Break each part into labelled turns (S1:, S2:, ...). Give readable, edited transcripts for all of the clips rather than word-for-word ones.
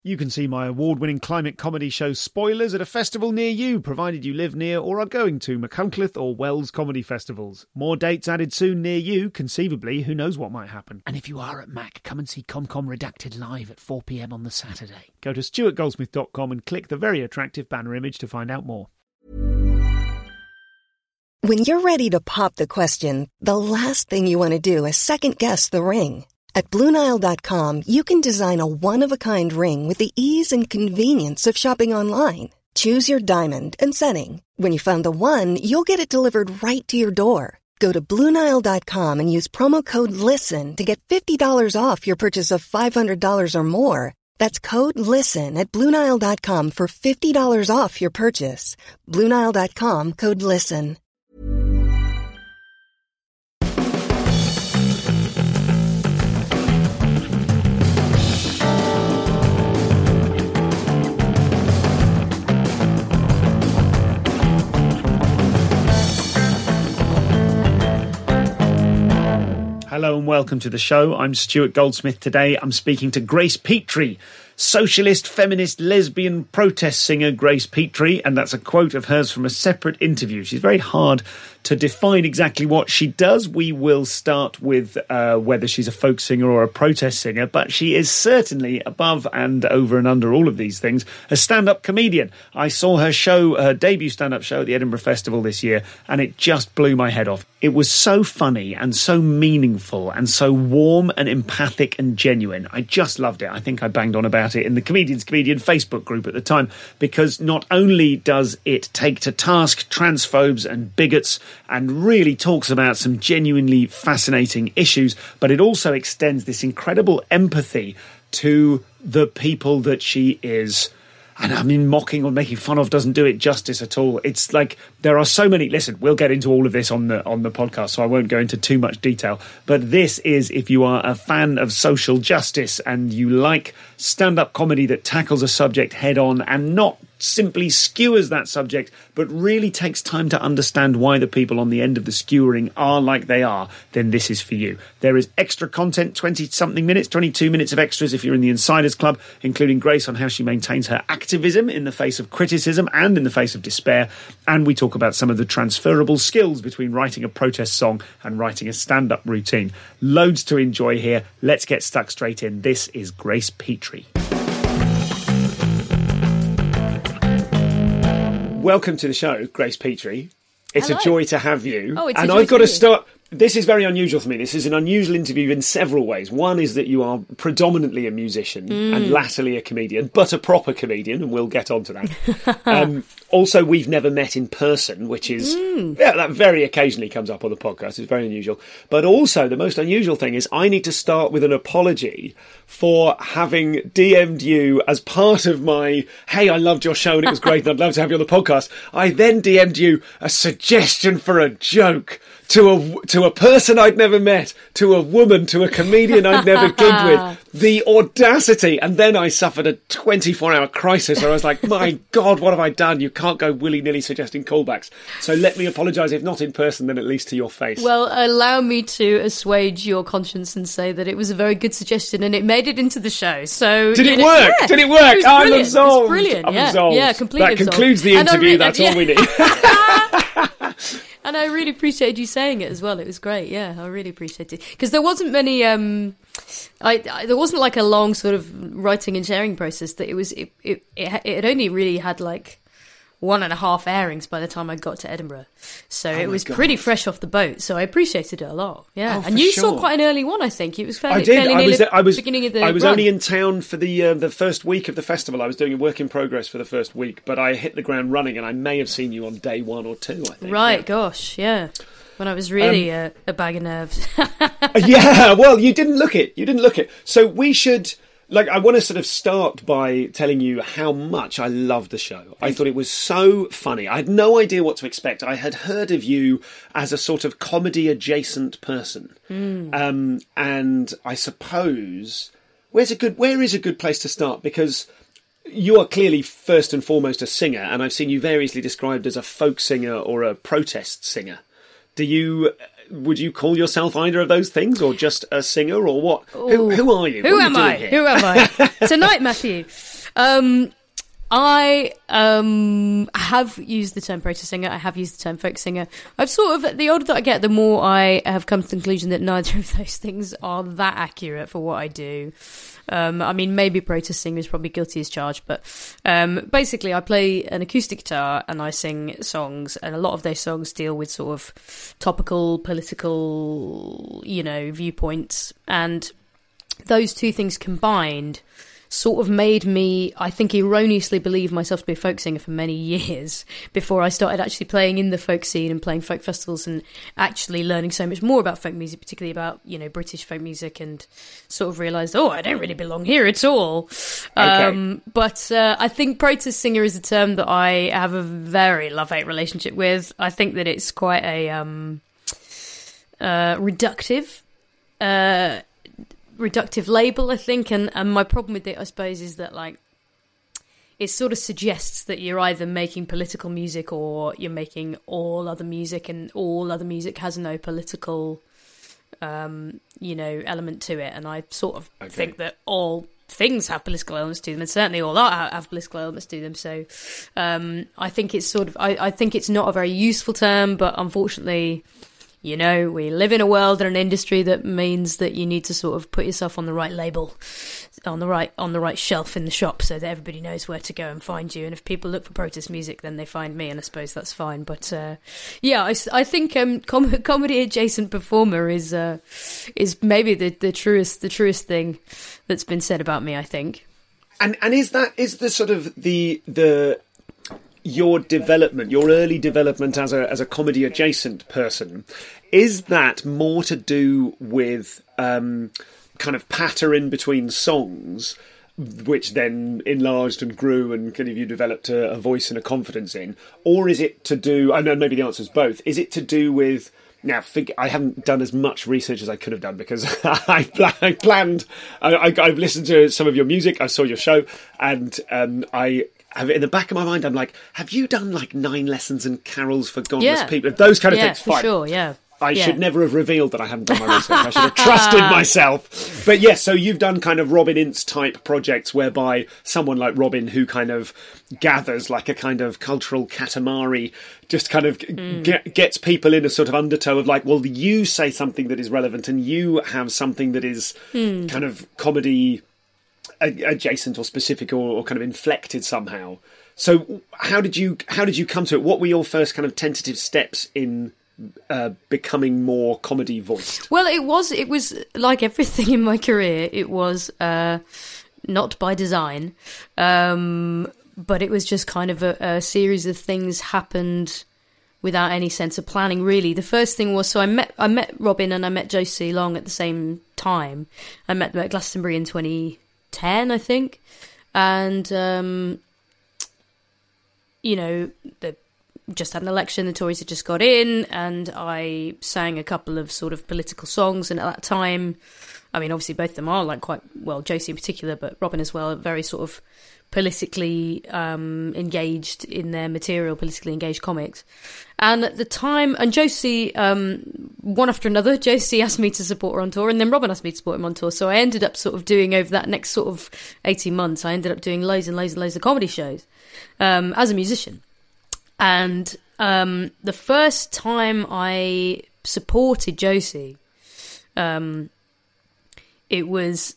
S1: You can see my award-winning climate comedy show Spoilers at a festival near you, provided you live near or are going to Machynlleth or Wells comedy festivals. More dates added soon near you, conceivably, who knows what might happen. And if you are at Mac, come and see ComCom Redacted live at 4 p.m. on the Saturday. Go to stuartgoldsmith.com and click the very attractive banner image to find out more.
S2: When you're ready to pop the question, the last thing you want to do is second-guess the ring. At BlueNile.com, you can design a one-of-a-kind ring with the ease and convenience of shopping online. Choose your diamond and setting. When you find the one, you'll get it delivered right to your door. Go to BlueNile.com and use promo code LISTEN to get $50 off your purchase of $500 or more. That's code LISTEN at BlueNile.com for $50 off your purchase. BlueNile.com, code LISTEN.
S1: Hello and welcome to the show. I'm Stuart Goldsmith. Today I'm speaking to Grace Petrie, socialist, feminist, lesbian protest singer Grace Petrie, and that's a quote of hers from a separate interview. She's very hard to define exactly what she does. We will start with whether she's a folk singer or a protest singer, but she is certainly above and over and under all of these things, a stand-up comedian. I saw her show, her debut stand-up show at the Edinburgh Festival this year, and it just blew my head off. It was so funny and so meaningful and so warm and empathic and genuine. I just loved it. I think I banged on about it in the Comedian's Comedian Facebook group at the time, because not only does it take to task transphobes and bigots and really talks about some genuinely fascinating issues, but it also extends this incredible empathy to the people that she is. And I mean, mocking or making fun of doesn't do it justice at all. It's like there are so many. Listen, we'll get into all of this on the podcast, so I won't go into too much detail. But this is, if you are a fan of social justice and you like stand-up comedy that tackles a subject head-on and not simply skewers that subject, but really takes time to understand why the people on the end of the skewering are like they are, then this is for you. There is extra content, 20-something minutes, 22 minutes of extras if you're in the Insiders Club, including Grace on how she maintains her activism in the face of criticism and in the face of despair. And we talk about some of the transferable skills between writing a protest song and writing a stand-up routine. Loads to enjoy here. Let's get stuck straight in. This is Grace Petrie. Welcome to the show, Grace Petrie. It's
S3: Hello.
S1: A joy to have you.
S3: Oh, it's
S1: and
S3: a joy
S1: I've got
S3: to
S1: to start. This is very unusual for me. This is an unusual interview in several ways. One is that you are predominantly a musician and latterly a comedian, but a proper comedian, and we'll get on to that. Also, we've never met in person, which is, that very occasionally comes up on the podcast. It's very unusual. But also, the most unusual thing is I need to start with an apology for having DM'd you as part of my, hey, I loved your show and it was great and I'd love to have you on the podcast. I then DM'd you a suggestion for a joke to a person I'd never met, to a woman, to a comedian I'd never gigged with. The audacity. And then I suffered a 24-hour crisis where I was like, my God, what have I done? You can't go willy-nilly suggesting callbacks. So let me apologise, if not in person, then at least to your face.
S3: Well, allow me to assuage your conscience and say that it was a very good suggestion and it made it into the show. So
S1: Did it work?
S3: Yeah.
S1: Did it work?
S3: It was
S1: I'm
S3: brilliant.
S1: absolved.
S3: It was brilliant.
S1: I'm
S3: yeah.
S1: absolved.
S3: Yeah, completely
S1: That concludes the interview. That's all we need.
S3: And I really appreciated you saying it as well. It was great. Yeah, I really appreciated it. Because there wasn't many... there wasn't like a long sort of writing and sharing process. That it only really had like 1.5 airings by the time I got to Edinburgh. So it was pretty fresh off the boat. So I appreciated it a lot. Yeah. And you saw quite an early one, I think. It was fairly,
S1: I did.
S3: fairly beginning of the
S1: I was
S3: run.
S1: only in town for the first week of the festival. I was doing a work in progress for the first week, but I hit the ground running, and I may have seen you on day 1 or 2, I think.
S3: Right,
S1: yeah.
S3: Gosh, yeah. When I was really a bag of nerves.
S1: Yeah, well, you didn't look it. You didn't look it. So we should... I want to sort of start by telling you how much I loved the show. I thought it was so funny. I had no idea what to expect. I had heard of you as a sort of comedy-adjacent person. And I suppose... Where is a good place to start? Because you are clearly first and foremost a singer, and I've seen you variously described as a folk singer or a protest singer. Do you would you call yourself either of those things, or just a singer, or what? Who are you?
S3: Who am I? Who am I? Tonight, Matthew. I have used the term protest singer. I have used the term folk singer. I've sort of, the older that I get, the more I have come to the conclusion that neither of those things are that accurate for what I do. I mean, maybe protest singer is probably guilty as charged, but basically I play an acoustic guitar and I sing songs, and a lot of those songs deal with sort of topical, political, viewpoints, and those two things combined sort of made me, I think, erroneously believe myself to be a folk singer for many years before I started actually playing in the folk scene and playing folk festivals and actually learning so much more about folk music, particularly about, British folk music, and sort of realised, I don't really belong here at all.
S1: Okay.
S3: But I think protest singer is a term that I have a very love-hate relationship with. I think that it's quite a reductive label, I think, and my problem with it, I suppose, is that it sort of suggests that you're either making political music or you're making all other music, and all other music has no political element to it. And I sort of think that all things have political elements to them, and certainly all art have political elements to them. So I think it's sort of I think it's not a very useful term, but unfortunately, we live in a world and an industry that means that you need to sort of put yourself on the right label, on the right shelf in the shop, so that everybody knows where to go and find you. And if people look for protest music, then they find me, and I suppose that's fine. But I think comedy adjacent performer is maybe the truest thing that's been said about me, I think.
S1: And is the sort of the your development, your early development as a comedy adjacent person, is that more to do with kind of patter in between songs, which then enlarged and grew and kind of you developed a voice and a confidence in, or is it to do? I know maybe the answer is both. Is it to do with? Now, I haven't done as much research as I could have done because I've listened to some of your music, I saw your show, and I have it in the back of my mind. I'm like, have you done 9 lessons and carols for godless people? Those kind of things.
S3: For sure, yeah.
S1: I should never have revealed that I hadn't done my research. I should have trusted myself. But yes, so you've done kind of Robin Ince type projects whereby someone like Robin, who kind of gathers like a kind of cultural katamari, just kind of gets people in a sort of undertow of well, you say something that is relevant and you have something that is kind of comedy adjacent or specific or kind of inflected somehow. So how did you come to it? What were your first kind of tentative steps in becoming more comedy voiced?
S3: Well, it was like everything in my career. It was not by design, but it was just kind of a series of things happened without any sense of planning, really. The first thing was, so I met Robin and I met Josie Long at the same time. I met them at Glastonbury in 2010, I think, and the just had an election, the Tories had just got in, and I sang a couple of sort of political songs, and at that time, I mean, obviously both of them are quite, well, Josie in particular, but Robin as well, very sort of politically engaged in their material, politically engaged comics. And at the time, and Josie, one after another, Josie asked me to support her on tour, and then Robin asked me to support him on tour, so I ended up sort of doing, over that next sort of 18 months, I ended up doing loads and loads and loads of comedy shows as a musician. And the first time I supported Josie, it was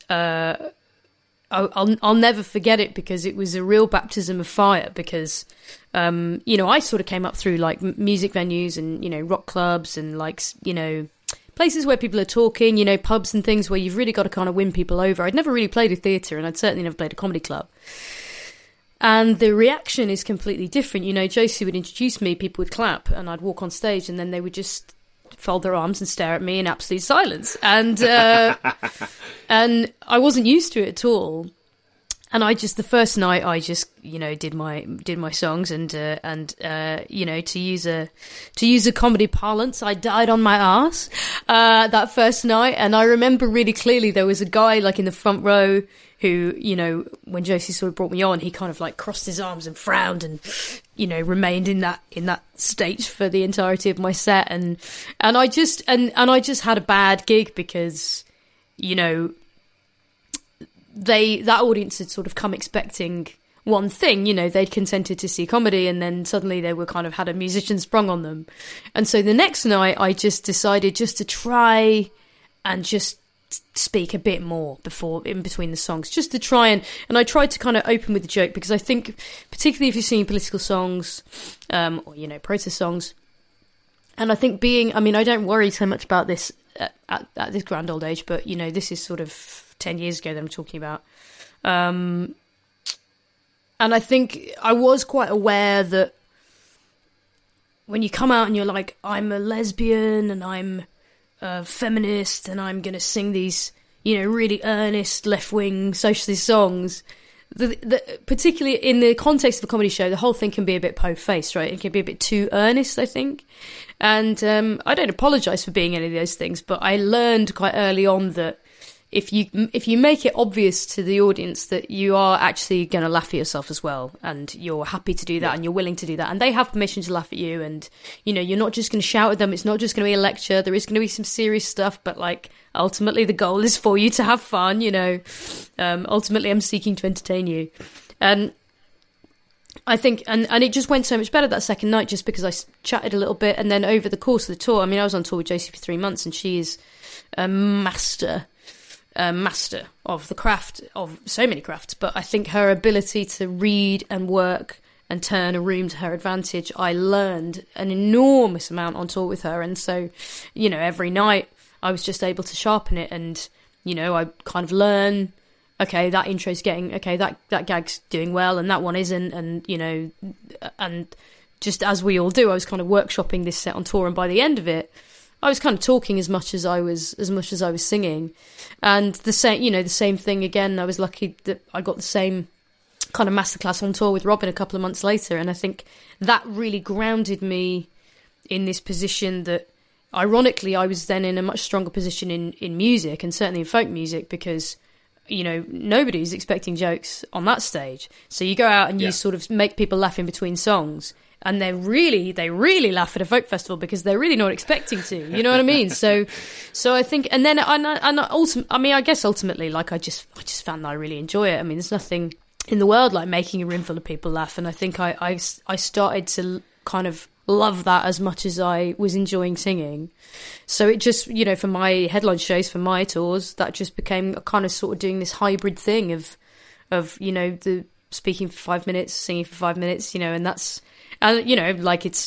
S3: I'll never forget it, because it was a real baptism of fire, because I sort of came up through music venues and rock clubs and places where people are talking, pubs and things where you've really got to kind of win people over. I'd never really played a theatre, and I'd certainly never played a comedy club. And the reaction is completely different. Josie would introduce me, people would clap, and I'd walk on stage, and then they would just fold their arms and stare at me in absolute silence. And and I wasn't used to it at all. the first night I just, did my songs and to use a comedy parlance, I died on my arse that first night. And I remember really clearly there was a guy like in the front row who, when Josie sort of brought me on, he kind of like crossed his arms and frowned and, remained in that state for the entirety of my set. And I just had a bad gig because, that audience had sort of come expecting one thing, they'd consented to see comedy, and then suddenly they were kind of had a musician sprung on them. And so the next night I just decided just to try and just speak a bit more in between the songs, just to try and I tried to kind of open with a joke, because I think particularly if you're singing political songs, or, protest songs, and I think I don't worry so much about this at this grand old age, but, this is sort of 10 years ago that I'm talking about. And I think I was quite aware that when you come out and you're like, I'm a lesbian and I'm a feminist and I'm going to sing these, really earnest left-wing socialist songs, particularly in the context of a comedy show, the whole thing can be a bit po-faced, right? It can be a bit too earnest, I think. And I don't apologise for being any of those things, but I learned quite early on that if you make it obvious to the audience that you are actually going to laugh at yourself as well, and you're happy to do that, and you're willing to do that, and they have permission to laugh at you, and you're not just going to shout at them, it's not just going to be a lecture, there is going to be some serious stuff, but like ultimately the goal is for you to have fun. Ultimately I'm seeking to entertain you. And I think, and it just went so much better that second night, just because I chatted a little bit, and then over the course of the tour, I was on tour with Josie for 3 months, and she is a master of the craft, of so many crafts, but I think her ability to read and work and turn a room to her advantage, I learned an enormous amount on tour with her. And so, every night I was just able to sharpen it, and, I kind of learn, okay, that intro's getting, okay, that gag's doing well, and that one isn't, and, and just as we all do, I was kind of workshopping this set on tour, and by the end of it, I was kind of talking as much as I was singing. And the same thing again, I was lucky that I got the same kind of masterclass on tour with Robin a couple of months later. And I think that really grounded me in this position that, ironically, I was then in a much stronger position in music, and certainly in folk music, because, nobody's expecting jokes on that stage. So you go out and you sort of make people laugh in between songs. And they really laugh at a folk festival because they're really not expecting to. You know what I mean? So I think, and then I guess ultimately, like I just found that I really enjoy it. There's nothing in the world like making a room full of people laugh, and I think I started to kind of love that as much as I was enjoying singing. So it just, for my headline shows, for my tours, that just became a kind of sort of doing this hybrid thing of the speaking for 5 minutes, singing for 5 minutes, and that's. And, like it's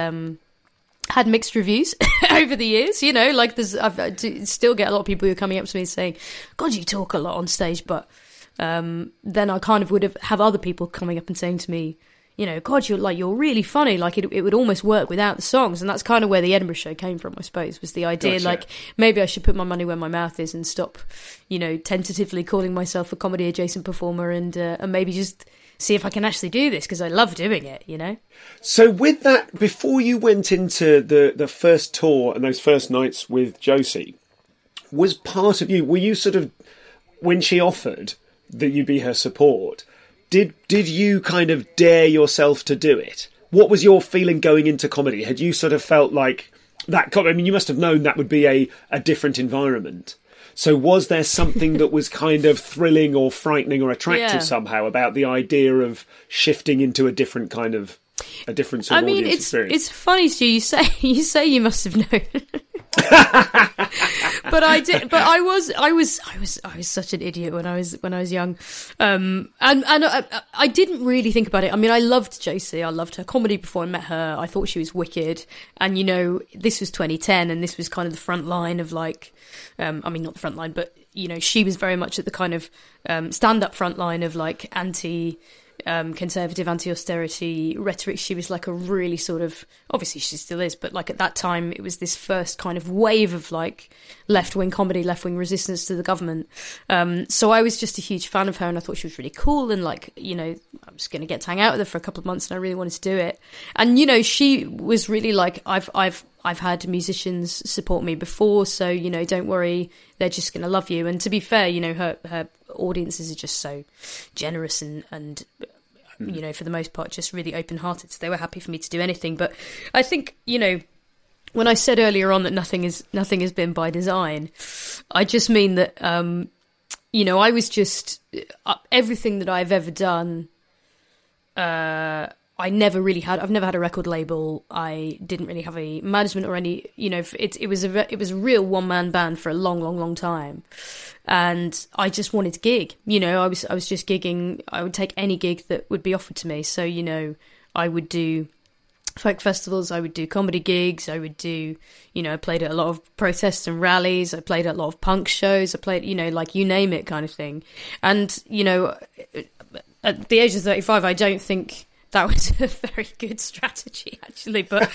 S3: had mixed reviews over the years, like I still get a lot of people who are coming up to me saying, God, you talk a lot on stage. But then I kind of would have other people coming up and saying to me, God, you're really funny. Like it would almost work without the songs. And that's kind of where the Edinburgh show came from, I suppose, was the idea, gotcha. Like maybe I should put my money where my mouth is and stop, tentatively calling myself a comedy adjacent performer, and maybe just see if I can actually do this, because I love doing it,
S1: So with that, before you went into the first tour and those first nights with Josie, was part of you, were you sort of, when she offered that you'd be her support, did you kind of dare yourself to do it? What was your feeling going into comedy? Had you sort of felt like that, you must have known that would be a different environment. So was there something that was kind of thrilling or frightening or attractive somehow about the idea of shifting into a different sort of audience experience?
S3: It's funny, Stu, you say you must have known. But I did. But I was such an idiot when I was young, and I didn't really think about it. I loved Josie. I loved her comedy before I met her. I thought she was wicked. And this was 2010, and this was kind of the front line of like, not the front line, but she was very much at the kind of stand-up front line of like anti conservative anti-austerity rhetoric. She was like a really sort of, obviously she still is, but like at that time it was this first kind of wave of like left-wing comedy, left-wing resistance to the government. So I was just a huge fan of her, and I thought she was really cool, and like, you know, I was going to get to hang out with her for a couple of months, and I really wanted to do it. And, you know, she was really like, I've had musicians support me before, so, you know, don't worry, they're just going to love you. And to be fair, you know, her audiences are just so generous and you know, for the most part, just really open-hearted. So they were happy for me to do anything. But I think, you know, when I said earlier on that nothing has been by design, I just mean that, you know, I was just everything that I've ever done. I've never had a record label. I didn't really have a management or any, you know, it was a real one-man band for a long, long, long time. And I just wanted to gig, you know, I was just gigging. I would take any gig that would be offered to me. So, you know, I would do folk festivals, I would do comedy gigs, I would do, you know, I played at a lot of protests and rallies, I played at a lot of punk shows, I played, you know, like you name it kind of thing. And, you know, at the age of 35, I don't think that was a very good strategy, actually. But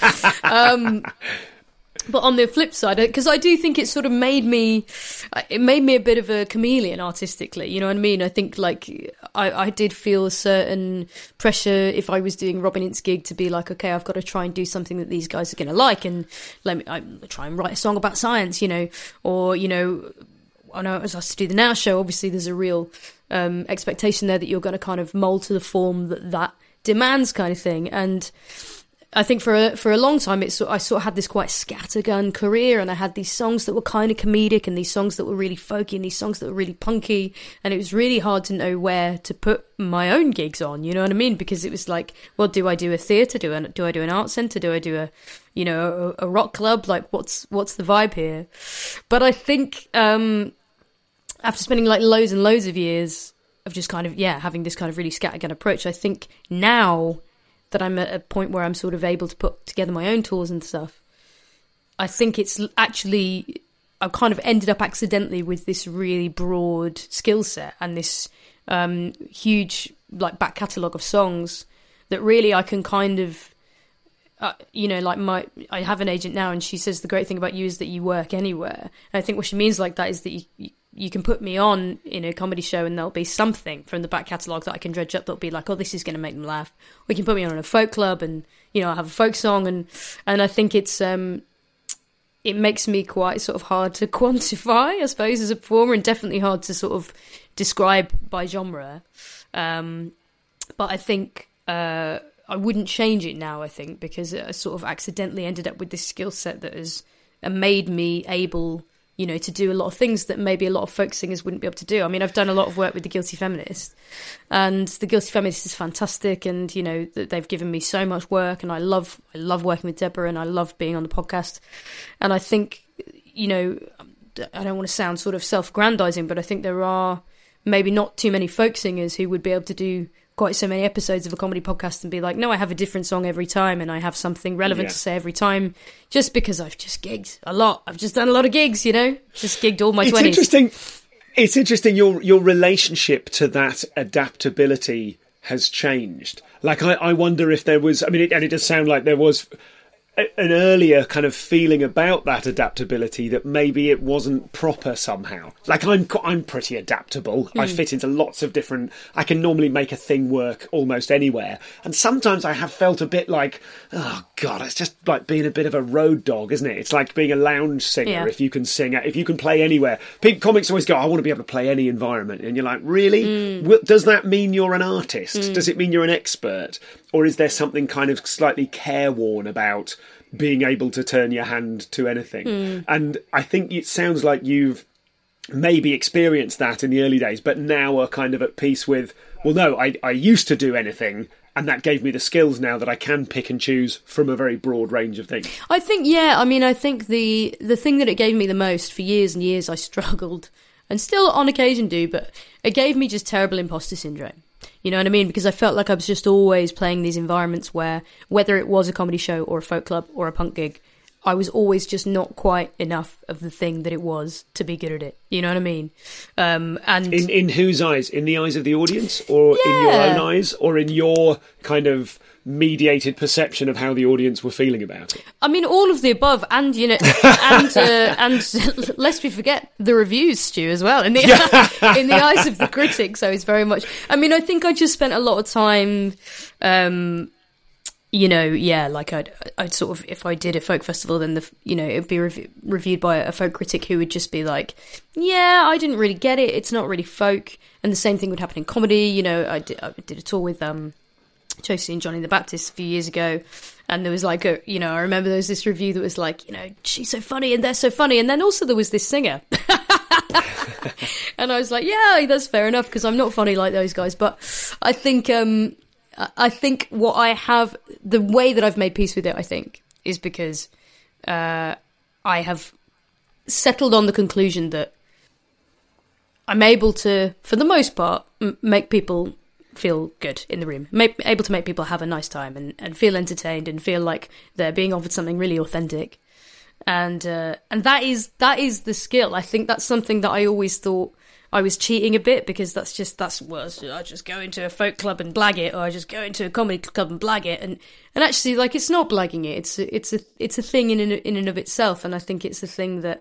S3: but on the flip side, because I do think it sort of made me a bit of a chameleon artistically. You know what I mean? I think like I did feel a certain pressure if I was doing Robin Ince gig to be like, okay, I've got to try and do something that these guys are going to like, and I try and write a song about science, you know, or, you know, I know as I was to do the Now Show, obviously there's a real expectation there that you're going to kind of mould to the form that demands kind of thing. And I think for a long time, I sort of had this quite scattergun career, and I had these songs that were kind of comedic, and these songs that were really folky, and these songs that were really punky, and it was really hard to know where to put my own gigs on. You know what I mean? Because it was like, well, do I do a theatre? Do I do an art centre? Do I do a rock club? Like, what's the vibe here? But I think after spending like loads and loads of years of just kind of having this kind of really scattergun approach, I think now that I'm at a point where I'm sort of able to put together my own tours and stuff, I think it's actually, I've kind of ended up accidentally with this really broad skill set and this huge like back catalogue of songs that really I can kind of, you know, like I have an agent now, and she says the great thing about you is that you work anywhere. And I think what she means like that is that you can put me on in a comedy show and there'll be something from the back catalogue that I can dredge up that'll be like, oh, this is going to make them laugh. Or you can put me on a folk club and, you know, I have a folk song, and I think it's it makes me quite sort of hard to quantify, I suppose, as a performer, and definitely hard to sort of describe by genre. But I think I wouldn't change it now, I think, because I sort of accidentally ended up with this skill set that has made me able, you know, to do a lot of things that maybe a lot of folk singers wouldn't be able to do. I mean, I've done a lot of work with The Guilty Feminist, and The Guilty Feminist is fantastic, and, you know, they've given me so much work, and I love working with Deborah, and I love being on the podcast. And I think, you know, I don't want to sound sort of self-aggrandizing, but I think there are maybe not too many folk singers who would be able to do quite so many episodes of a comedy podcast and be like, no, I have a different song every time, and I have something relevant to say every time, just because I've just gigged a lot. I've just done a lot of gigs, you know, just gigged all my 20s.
S1: It's interesting your relationship to that adaptability has changed. Like, I wonder if there was, I mean, and it does sound like there was an earlier kind of feeling about that adaptability, that maybe it wasn't proper somehow. Like, I'm pretty adaptable. I fit into lots of different, I can normally make a thing work almost anywhere. And sometimes I have felt a bit like, oh God, it's just like being a bit of a road dog, isn't it? It's like being a lounge singer. If you can sing, if you can play anywhere. Comics always go, I want to be able to play any environment. And you're like, really? Does that mean you're an artist? Does it mean you're an expert? Or is there something kind of slightly careworn about being able to turn your hand to anything? And I think it sounds like you've maybe experienced that in the early days, but now are kind of at peace with, well, no, I used to do anything, and that gave me the skills now that I can pick and choose from a very broad range of things. I think,
S3: I think the thing that it gave me the most, for years and years I struggled, and still on occasion do, but it gave me just terrible imposter syndrome. You know what I mean? Because I felt like I was just always playing these environments where, whether it was a comedy show or a folk club or a punk gig, I was always just not quite enough of the thing that it was to be good at it. You know what I mean? And
S1: in whose eyes? In the eyes of the audience, or in your own eyes, or in your kind of mediated perception of how the audience were feeling about it?
S3: I mean, all of the above, and and lest we forget the reviews, Stu, as well. In the eyes of the critics, I was very much. I mean, I think I just spent a lot of time. Like I'd sort of, if I did a folk festival, then it'd be reviewed by a folk critic who would just be like, yeah, I didn't really get it. It's not really folk. And the same thing would happen in comedy. I did a tour with Josie and Johnny the Baptist a few years ago, and there was like I remember there was this review that was like, she's so funny and they're so funny, and then also there was this singer. And I was like, yeah, that's fair enough, because I'm not funny like those guys. But I think what I have, the way that I've made peace with it, I think, is because I have settled on the conclusion that I'm able to, for the most part, make people feel good in the room, able to make people have a nice time and feel entertained and feel like they're being offered something really authentic. And that is the skill. I think that's something that I always thought I was cheating a bit, because I just go into a folk club and blag it, or I just go into a comedy club and blag it, and actually, like, it's not blagging it. It's a thing in and of itself, and I think it's a thing that,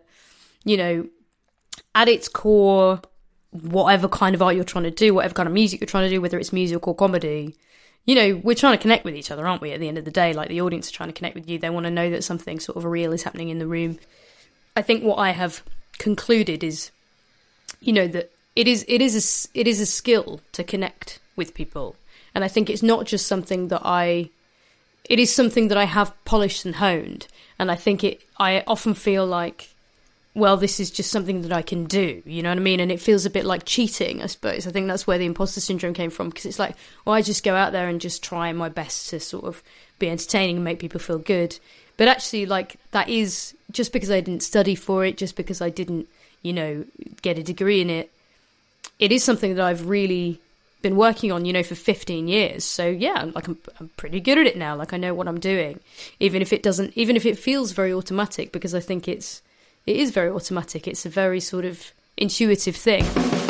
S3: at its core, whatever kind of art you're trying to do, whatever kind of music you're trying to do, whether it's music or comedy, we're trying to connect with each other, aren't we? At the end of the day, like, the audience are trying to connect with you. They want to know that something sort of real is happening in the room. I think what I have concluded is, that it is a skill to connect with people, and I think it's not just something that it is something that I have polished and honed, and I think I often feel like, well, this is just something that I can do, you know what I mean? And it feels a bit like cheating, I suppose. I think that's where the imposter syndrome came from, because it's like, well, I just go out there and just try my best to sort of be entertaining and make people feel good. But actually, like, that is, just because I didn't study for it, just because I didn't, get a degree in it, it is something that I've really been working on, for 15 years. So yeah, like, I'm pretty good at it now. Like, I know what I'm doing, even if it feels very automatic, because I think it is very automatic. It's a very sort of intuitive thing.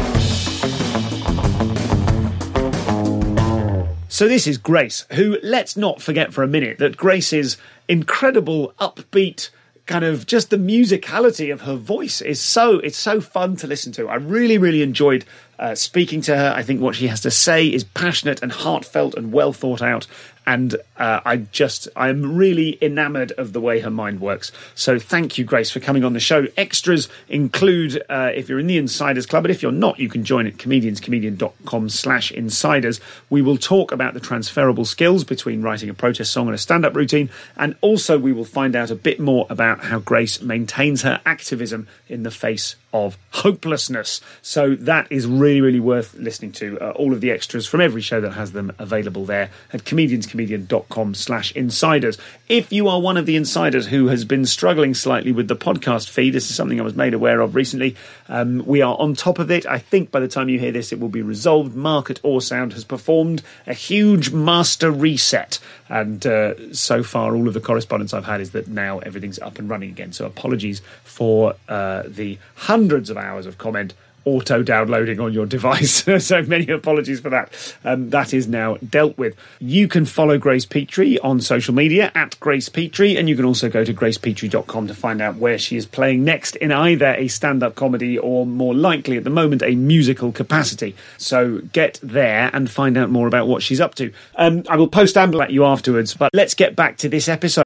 S1: So this is Grace, who, let's not forget for a minute that Grace's incredible, upbeat, kind of just the musicality of her voice is it's so fun to listen to. I really, really enjoyed speaking to her. I think what she has to say is passionate and heartfelt and well thought out. And I'm really enamoured of the way her mind works. So thank you, Grace, for coming on the show. Extras include, if you're in the Insiders Club, but if you're not, you can join at comedians.com/insiders. We will talk about the transferable skills between writing a protest song and a stand-up routine. And also we will find out a bit more about how Grace maintains her activism in the face of hopelessness. So that is really, really worth listening to. All of the extras from every show that has them available there at comedians.com/insiders. If you are one of the insiders who has been struggling slightly with the podcast feed, this is something I was made aware of recently. We are on top of it. I think by the time you hear this, it will be resolved. Mark at Orsound has performed a huge master reset. And so far, all of the correspondence I've had is that now everything's up and running again. So apologies for the hundreds of hours of comment auto-downloading on your device. So many apologies for that. That is now dealt with. You can follow Grace Petrie on social media at Grace Petrie, and you can also go to gracepetrie.com to find out where she is playing next in either a stand-up comedy or, more likely at the moment, a musical capacity. So get there and find out more about what she's up to. I will post amble at you afterwards, but let's get back to this episode.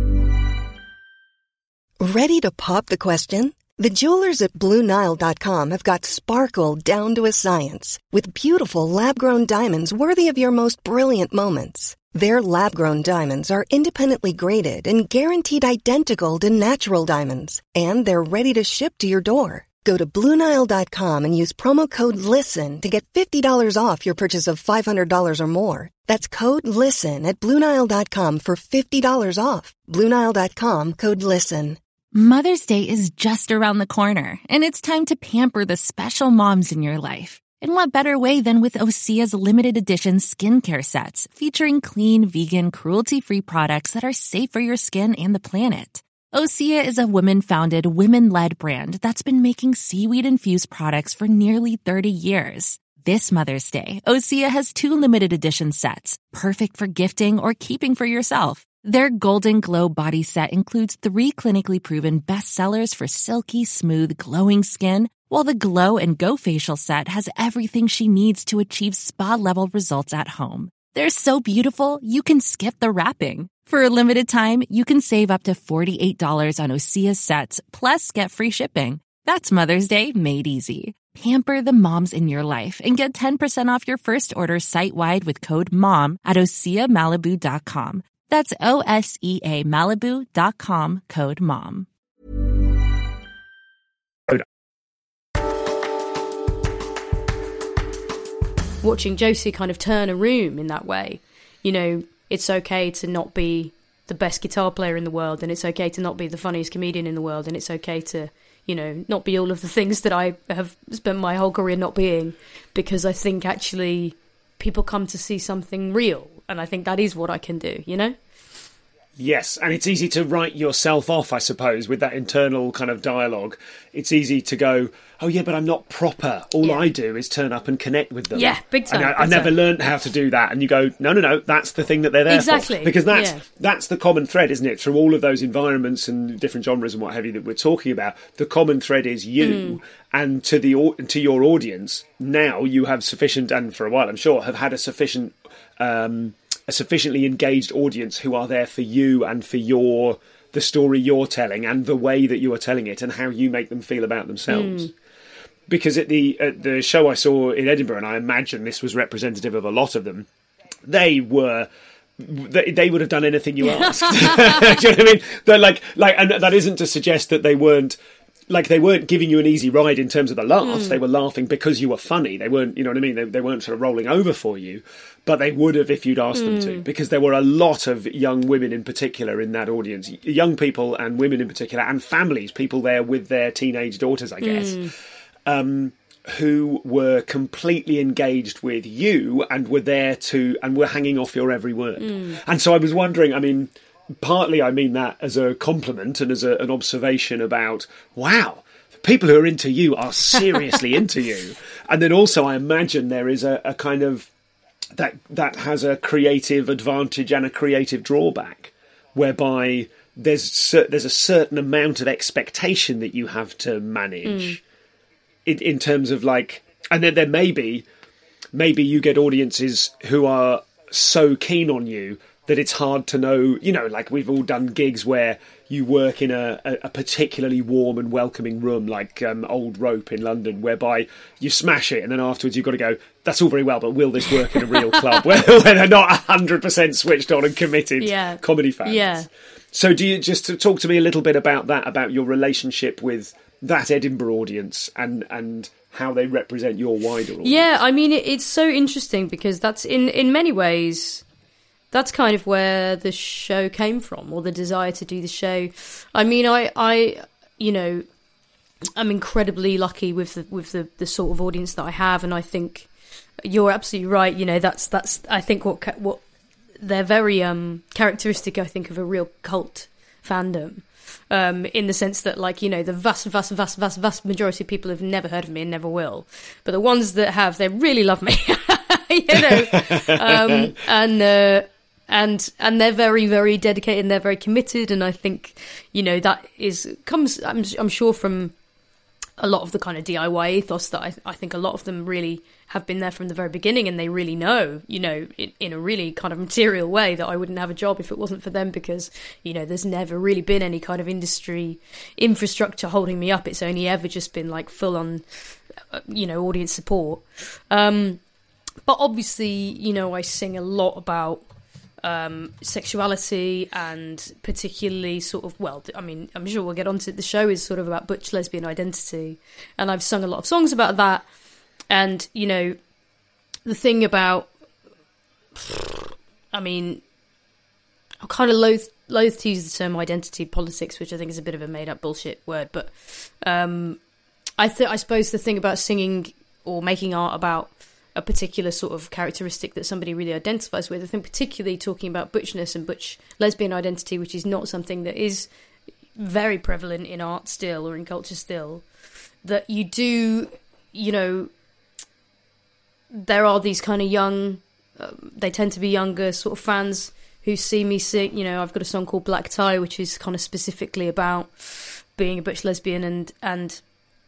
S2: Ready to pop the question? The jewelers at BlueNile.com have got sparkle down to a science with beautiful lab-grown diamonds worthy of your most brilliant moments. Their lab-grown diamonds are independently graded and guaranteed identical to natural diamonds, and they're ready to ship to your door. Go to BlueNile.com and use promo code LISTEN to get $50 off your purchase of $500 or more. That's code LISTEN at BlueNile.com for $50 off. BlueNile.com, code LISTEN.
S4: Mother's Day is just around the corner, and it's time to pamper the special moms in your life. And what better way than with Osea's limited edition skincare sets featuring clean, vegan, cruelty-free products that are safe for your skin and the planet. Osea is a women-founded, women-led brand that's been making seaweed-infused products for nearly 30 years. This Mother's Day, Osea has 2 limited edition sets, perfect for gifting or keeping for yourself. Their Golden Glow body set includes 3 clinically proven bestsellers for silky, smooth, glowing skin, while the Glow and Go facial set has everything she needs to achieve spa-level results at home. They're so beautiful, you can skip the wrapping. For a limited time, you can save up to $48 on Osea sets, plus get free shipping. That's Mother's Day made easy. Pamper the moms in your life and get 10% off your first order site-wide with code MOM at OseaMalibu.com. That's OSEA Malibu.com, code MOM.
S3: Watching Josie kind of turn a room in that way, you know, it's okay to not be the best guitar player in the world, and it's okay to not be the funniest comedian in the world, and it's okay to, you know, not be all of the things that I have spent my whole career not being, because I think actually people come to see something real, and I think that is what I can do, you know?
S1: Yes, and it's easy to write yourself off, I suppose, with that internal kind of dialogue. It's easy to go, oh yeah, but I'm not proper. All I do is turn up and connect with them.
S3: Yeah, big time.
S1: And I never learned how to do that. And you go, no, that's the thing that they're there for. Because that's the common thread, isn't it? Through all of those environments and different genres and what have you that we're talking about, the common thread is you. And to your audience, now you have sufficient, and for a while I'm sure, have had a sufficiently engaged audience who are there for you and for the story you're telling and the way that you are telling it and how you make them feel about themselves. Because at the show I saw in Edinburgh, and I imagine this was representative of a lot of them, they would have done anything you asked. Do you know what I mean? They're like, and that isn't to suggest that they weren't giving you an easy ride in terms of the laughs. They were laughing because you were funny. They weren't, you know what I mean? They weren't sort of rolling over for you, but they would have if you'd asked them to, because there were a lot of young women in particular in that audience, young people and women in particular, and families, people there with their teenage daughters, I guess, who were completely engaged with you and were there and were hanging off your every word. And so I was wondering, I mean, partly I mean that as a compliment and as an observation about, wow, the people who are into you are seriously into you. And then also I imagine there is a kind of, that has a creative advantage and a creative drawback, whereby there's a certain amount of expectation that you have to manage in terms of like, and then there maybe you get audiences who are so keen on you that it's hard to know, you know, like we've all done gigs where you work in a particularly warm and welcoming room, like Old Rope in London, whereby you smash it and then afterwards you've got to go, that's all very well, but will this work in a real club where they're not 100% switched on and committed comedy fans? Yeah. So do you just talk to me a little bit about that, about your relationship with that Edinburgh audience and how they represent your wider audience?
S3: Yeah, I mean, it's so interesting because that's in many ways... That's kind of where the show came from, or the desire to do the show. I mean, I you know, I'm incredibly lucky with the sort of audience that I have, and I think you're absolutely right. You know, that's I think what they're very characteristic, I think, of a real cult fandom. In the sense that, like, you know, the vast majority of people have never heard of me and never will, but the ones that have, they really love me. You know, and they're very, very dedicated and they're very committed. And I think, you know, that comes, I'm sure, from a lot of the kind of DIY ethos that I think a lot of them really have been there from the very beginning, and they really know, you know, in a really kind of material way, that I wouldn't have a job if it wasn't for them, because, you know, there's never really been any kind of industry infrastructure holding me up. It's only ever just been like full on, you know, audience support. But obviously, you know, I sing a lot about sexuality, and particularly sort of, well, I mean, I'm sure we'll get onto it. The show is sort of about butch lesbian identity, and I've sung a lot of songs about that. And, you know, the thing about, I mean, I kind of loath to use the term identity politics, which I think is a bit of a made up bullshit word, but I suppose the thing about singing or making art about a particular sort of characteristic that somebody really identifies with, I think particularly talking about butchness and butch lesbian identity, which is not something that is very prevalent in art still, or in culture still, that you do, you know, there are these kind of young, they tend to be younger sort of fans who see me sing. You know, I've got a song called Black Tie, which is kind of specifically about being a butch lesbian, and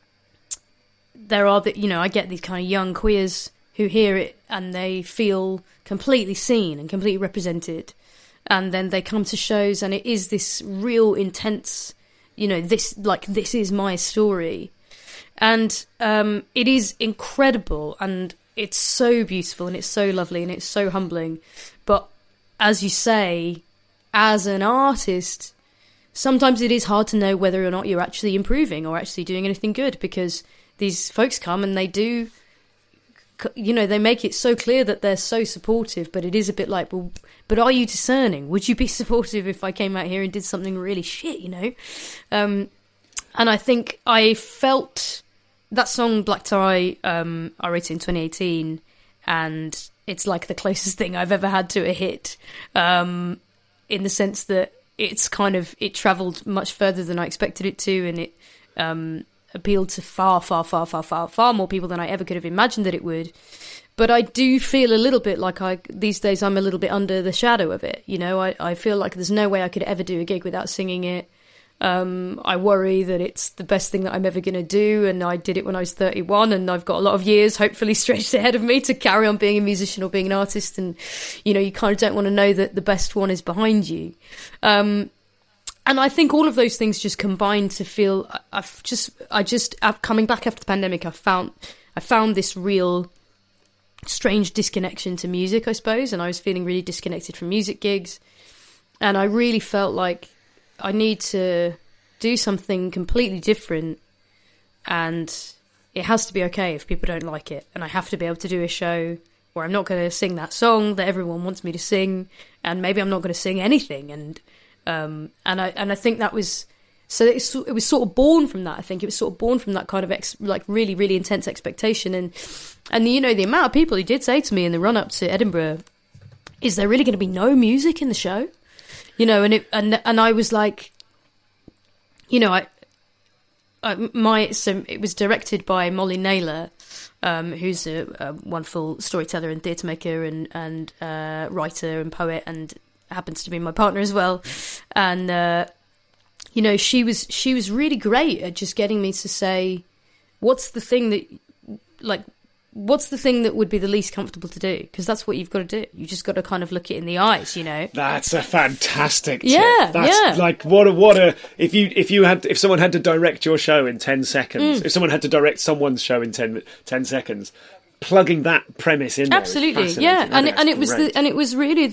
S3: there are the, you know, I get these kind of young queers who hear it and they feel completely seen and completely represented, and then they come to shows and it is this real intense, you know, this is my story, and it is incredible, and it's so beautiful, and it's so lovely, and it's so humbling. But as you say, as an artist, sometimes it is hard to know whether or not you're actually improving or actually doing anything good, because these folks come and they do, you know, they make it so clear that they're so supportive, but it is a bit like, well, but are you discerning? Would you be supportive if I came out here and did something really shit, you know? And I think I felt that song Black Tie, I wrote it in 2018, and it's like the closest thing I've ever had to a hit, in the sense that it's kind of, it travelled much further than I expected it to, and it appealed to far more people than I ever could have imagined that it would. But I do feel a little bit like these days I'm a little bit under the shadow of it. You know, I feel like there's no way I could ever do a gig without singing it. I worry that it's the best thing that I'm ever going to do, and I did it when I was 31, and I've got a lot of years hopefully stretched ahead of me to carry on being a musician or being an artist, and, you know, you kind of don't want to know that the best one is behind you. And I think all of those things just combine to feel, coming back after the pandemic, I found this real strange disconnection to music, I suppose, and I was feeling really disconnected from music gigs, and I really felt like I need to do something completely different, and it has to be okay if people don't like it, and I have to be able to do a show where I'm not going to sing that song that everyone wants me to sing, and maybe I'm not going to sing anything, and I think that was, so it was sort of born from that. I think it was sort of born from that kind of like really, really intense expectation, and you know, the amount of people who did say to me in the run up to Edinburgh, is there really going to be no music in the show? You know, and I was like, you know, so it was directed by Molly Naylor, who's a wonderful storyteller and theatre maker and writer and poet, and happens to be my partner as well. And you know, she was really great at just getting me to say, what's the thing that would be the least comfortable to do? Because that's what you've got to do. You just got to kind of look it in the eyes, you know.
S1: That's a fantastic tip.
S3: Yeah,
S1: that's like what a if someone had to direct your show in 10 seconds, if someone had to direct someone's show in 10 seconds, plugging that premise in there,
S3: absolutely, yeah. And it was really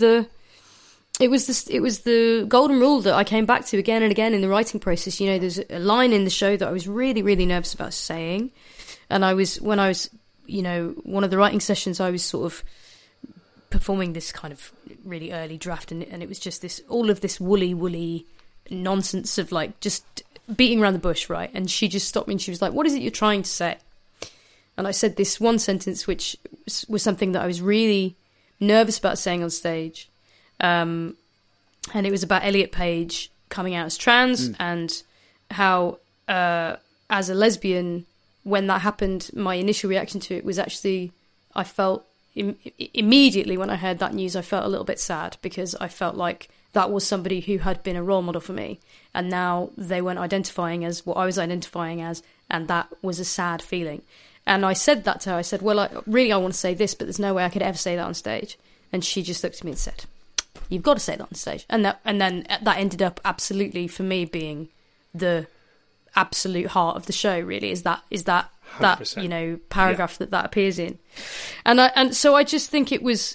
S3: the golden rule that I came back to again and again in the writing process. You know, there's a line in the show that I was really, really nervous about saying, and when I was, you know, one of the writing sessions, I was sort of performing this kind of really early draft, and it was just all of this woolly nonsense of like just beating around the bush, right? And she just stopped me and she was like, "What is it you're trying to say?" And I said this one sentence, which was something that I was really nervous about saying on stage. And it was about Elliot Page coming out as trans, and how, as a lesbian, when that happened, my initial reaction to it was actually, I felt immediately when I heard that news, I felt a little bit sad, because I felt like that was somebody who had been a role model for me, and now they weren't identifying as what I was identifying as, and that was a sad feeling. And I said that to her. I said, well, I want to say this, but there's no way I could ever say that on stage. And she just looked at me and said, "You've got to say that on stage." And then that ended up absolutely, for me, being the absolute heart of the show. Really, is that 100%. You know, paragraph that appears in, and so I just think it was,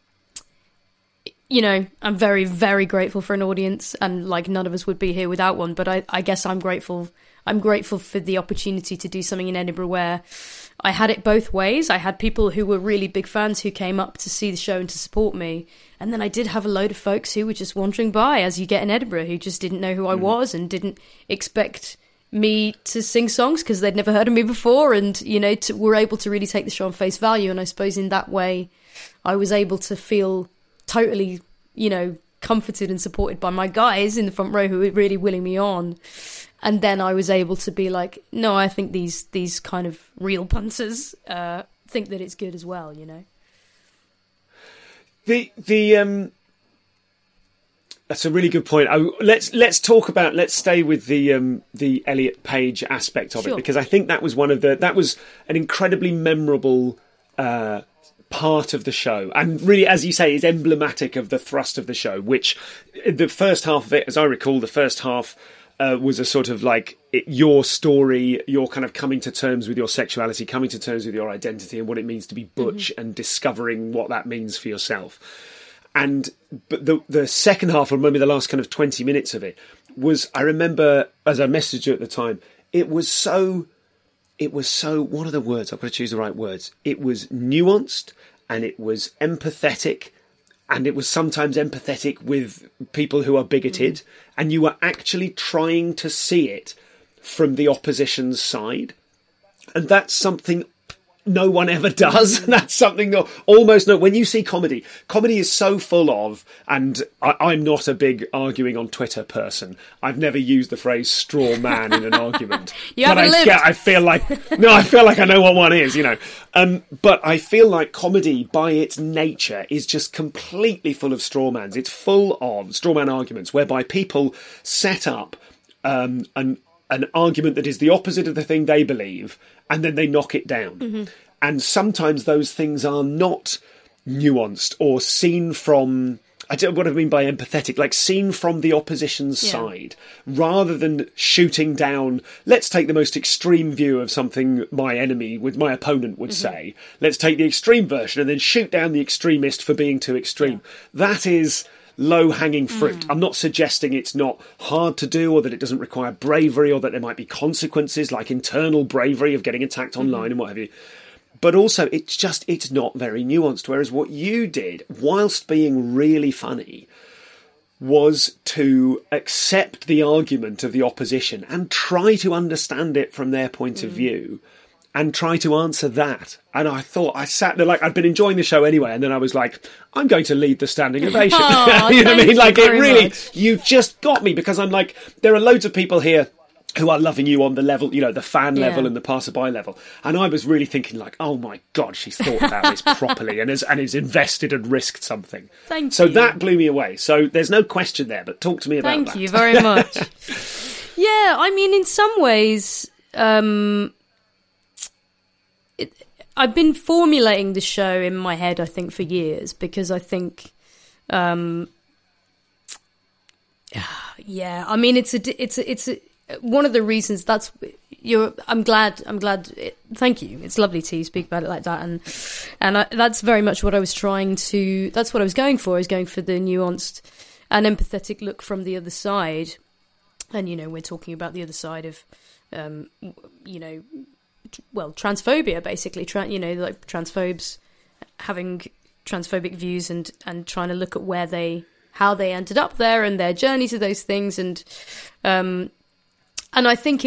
S3: you know, I'm very, very grateful for an audience, and like none of us would be here without one. But I guess I'm grateful for the opportunity to do something in Edinburgh where I had it both ways. I had people who were really big fans who came up to see the show and to support me. And then I did have a load of folks who were just wandering by, as you get in Edinburgh, who just didn't know who I was and didn't expect me to sing songs because they'd never heard of me before, and, you know, were able to really take the show on face value. And I suppose in that way I was able to feel totally, you know, comforted and supported by my guys in the front row who were really willing me on. And then I was able to be like, no, I think these kind of real punters think that it's good as well, you know.
S1: That's a really good point. Let's talk about. Let's stay with the Elliot Page aspect of it, because I think that was an incredibly memorable part of the show, and really, as you say, is emblematic of the thrust of the show. Which the first half of it, as I recall, the first half was a sort of like your story, your kind of coming to terms with your sexuality, coming to terms with your identity, and what it means to be butch, and discovering what that means for yourself. But the second half, or maybe the last kind of 20 minutes of it, was, I remember, as I messaged you at the time, it was so, what are the words? I've got to choose the right words. It was nuanced, and it was empathetic, and it was sometimes empathetic with people who are bigoted, and you were actually trying to see it from the opposition's side. And that's something no one ever does. That's something that almost no. When you see comedy is so full of, and I'm not a big arguing on Twitter person. I've never used the phrase "straw man" in an argument. I feel like I know what one is, you know. But I feel like comedy, by its nature, is just completely full of straw mans. It's full of straw man arguments whereby people set up an argument that is the opposite of the thing they believe, and then they knock it down. And sometimes those things are not nuanced or seen from, I don't know what I mean by empathetic, like seen from the opposition's side, rather than shooting down. Let's take the most extreme view of something my opponent would say. Let's take the extreme version and then shoot down the extremist for being too extreme. That is low-hanging fruit. I'm not suggesting it's not hard to do, or that it doesn't require bravery, or that there might be consequences like internal bravery of getting attacked online and what have you. But also, it's not very nuanced. Whereas what you did, whilst being really funny, was to accept the argument of the opposition and try to understand it from their point of view, and try to answer that. And I thought, I sat there like, I'd been enjoying the show anyway, and then I was like, I'm going to lead the standing ovation.
S3: Oh,
S1: you know what I mean? Like, it really,
S3: much.
S1: You just got me, because I'm like, there are loads of people here who are loving you on the level, you know, the fan level and the passerby level. And I was really thinking like, oh my God, she's thought about this properly and is invested and risked something.
S3: Thank you.
S1: So that blew me away. So there's no question there, but talk to me about that.
S3: Thank you very much. Yeah, I mean, in some ways, I've been formulating the show in my head, I think, for years, because I think, I mean, it's one of the reasons I'm glad. Thank you. It's lovely to speak about it like that, and that's very much what I was trying to. That's what I was going for. I was going for the nuanced and empathetic look from the other side, and you know, we're talking about the other side of, you know, well, transphobia, basically. Like transphobes having transphobic views and trying to look at how they ended up there and their journey to those things, and I think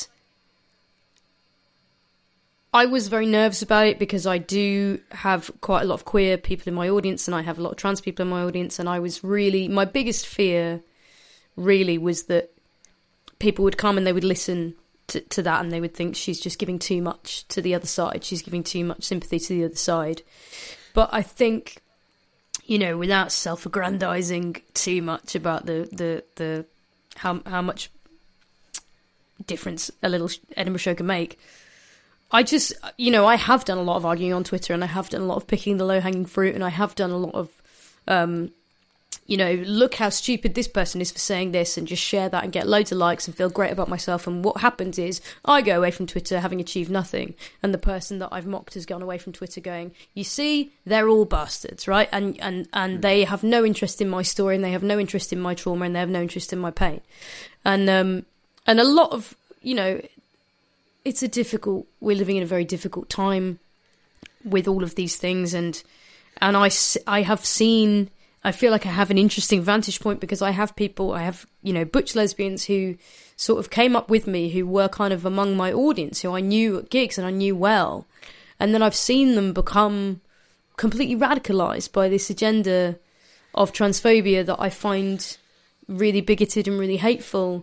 S3: I was very nervous about it, because I do have quite a lot of queer people in my audience, and I have a lot of trans people in my audience, and my biggest fear really was that people would come and they would listen to that, and they would think she's just giving too much to the other side. She's giving too much sympathy to the other side. But I think, you know, without self-aggrandizing too much about the how much difference a little Edinburgh show can make, I just, you know, I have done a lot of arguing on Twitter, and I have done a lot of picking the low-hanging fruit, and I have done a lot of, you know, look how stupid this person is for saying this, and just share that and get loads of likes and feel great about myself. And what happens is I go away from Twitter having achieved nothing, and the person that I've mocked has gone away from Twitter going, you see, they're all bastards, right? And they have no interest in my story, and they have no interest in my trauma, and they have no interest in my pain. And a lot of, you know, we're living in a very difficult time with all of these things, and I have seen, I feel like I have an interesting vantage point, because I have, you know, butch lesbians who sort of came up with me, who were kind of among my audience, who I knew at gigs and I knew well. And then I've seen them become completely radicalized by this agenda of transphobia that I find really bigoted and really hateful.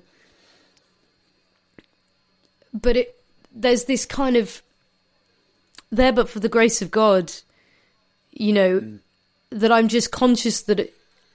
S3: But there's this kind of there, but for the grace of God, you know, that I'm just conscious that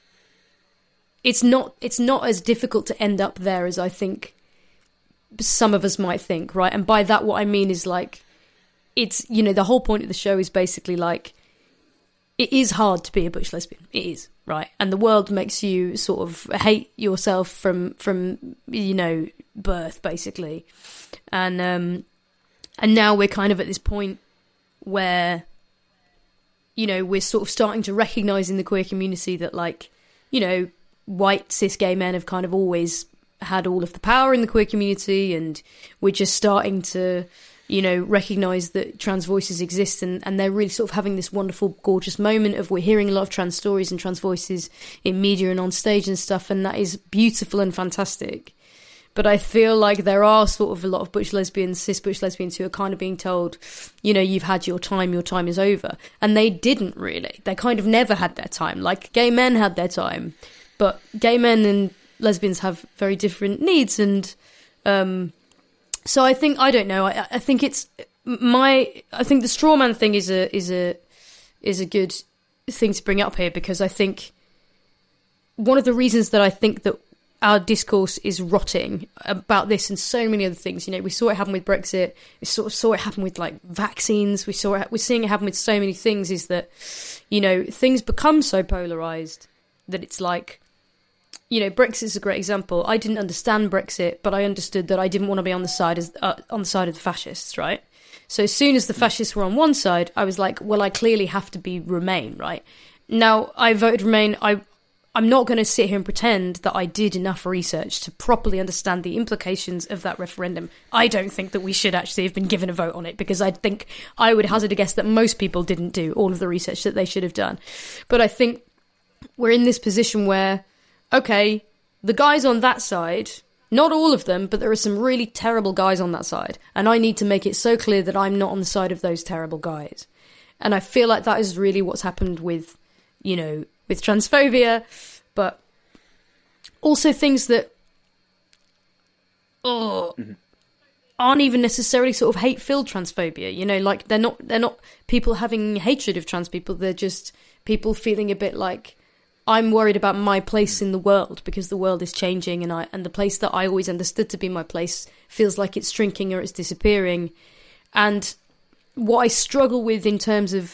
S3: it's not as difficult to end up there as I think some of us might think, right? And by that, what I mean is like, it's, you know, the whole point of the show is basically like, it is hard to be a butch lesbian. It is, right? And the world makes you sort of hate yourself from you know, birth, basically. And now we're kind of at this point where, you know, we're sort of starting to recognise in the queer community that, like, you know, white cis gay men have kind of always had all of the power in the queer community, and we're just starting to, you know, recognise that trans voices exist, and they're really sort of having this wonderful, gorgeous moment of we're hearing a lot of trans stories and trans voices in media and on stage and stuff, and that is beautiful and fantastic. But I feel like there are sort of a lot of butch lesbians, cis butch lesbians, who are kind of being told, you know, you've had your time is over. And they didn't really. They kind of never had their time. Like, gay men had their time. But gay men and lesbians have very different needs. And so I think, I don't know, I think it's I think the straw man thing is a good thing to bring up here, because I think one of the reasons that I think that our discourse is rotting about this and so many other things. You know, we saw it happen with Brexit. We sort of saw it happen with, like, vaccines. We're seeing it happen with so many things, is that, you know, things become so polarised that it's like, you know, Brexit is a great example. I didn't understand Brexit, but I understood that I didn't want to be on the side of the fascists, right? So as soon as the fascists were on one side, I was like, well, I clearly have to be Remain, right? Now, I voted Remain. I'm not going to sit here and pretend that I did enough research to properly understand the implications of that referendum. I don't think that we should actually have been given a vote on it, because I think I would hazard a guess that most people didn't do all of the research that they should have done. But I think we're in this position where, okay, the guys on that side, not all of them, but there are some really terrible guys on that side. And I need to make it so clear that I'm not on the side of those terrible guys. And I feel like that is really what's happened with, you know, with transphobia, but also things that aren't even necessarily sort of hate-filled transphobia. You know, like they're not people having hatred of trans people. They're just people feeling a bit like, I'm worried about my place in the world because the world is changing, and the place that I always understood to be my place feels like it's shrinking or it's disappearing. And what I struggle with in terms of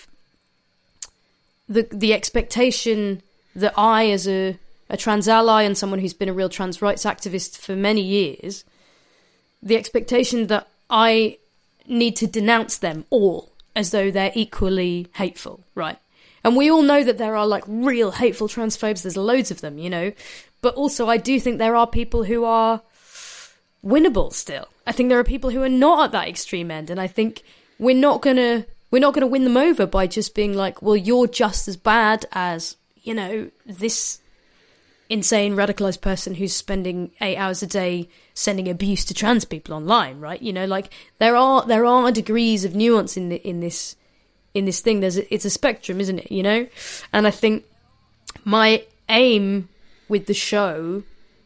S3: the expectation that I, as a trans ally and someone who's been a real trans rights activist for many years, the expectation that I need to denounce them all as though they're equally hateful, right? And we all know that there are, like, real hateful transphobes. There's loads of them, you know. But also I do think there are people who are winnable still. I think there are people who are not at that extreme end, and I think we're not gonna win them over by just being like, well, you're just as bad as, you know, this insane radicalized person who's spending 8 hours a day sending abuse to trans people online, right? You know, like there are degrees of nuance in this thing. It's a spectrum, isn't it? You know, and I think my aim with the show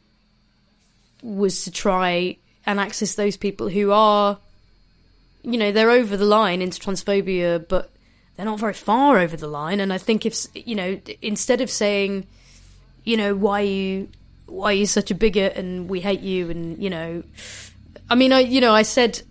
S3: was to try and access those people who are, you know, they're over the line into transphobia, but they're not very far over the line. And I think if, you know, instead of saying, you know, why are you such a bigot and we hate you, and, you know, I mean, I said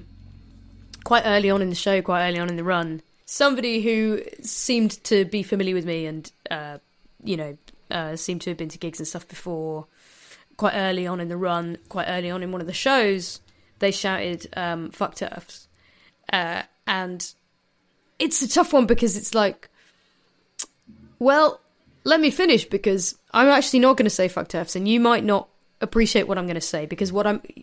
S3: quite early on in the show, quite early on in the run, somebody who seemed to be familiar with me and, you know, seemed to have been to gigs and stuff before, quite early on in the run, quite early on in one of the shows, they shouted, fuck TERFs. And it's a tough one because it's like, well, let me finish, because I'm actually not going to say fuck TERFs, and you might not appreciate what I'm going to say, because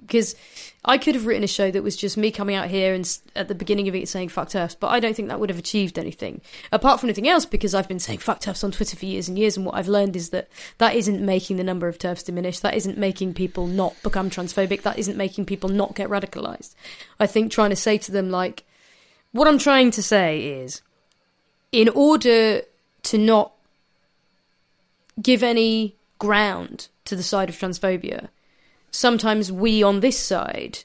S3: I could have written a show that was just me coming out here and at the beginning of it saying fuck TERFs, but I don't think that would have achieved anything apart from anything else, because I've been saying fuck TERFs on Twitter for years and years, and what I've learned is that isn't making the number of TERFs diminish, that isn't making people not become transphobic, that isn't making people not get radicalised. I think trying to say to them, like, what I'm trying to say is, in order to not give any ground to the side of transphobia, sometimes we on this side,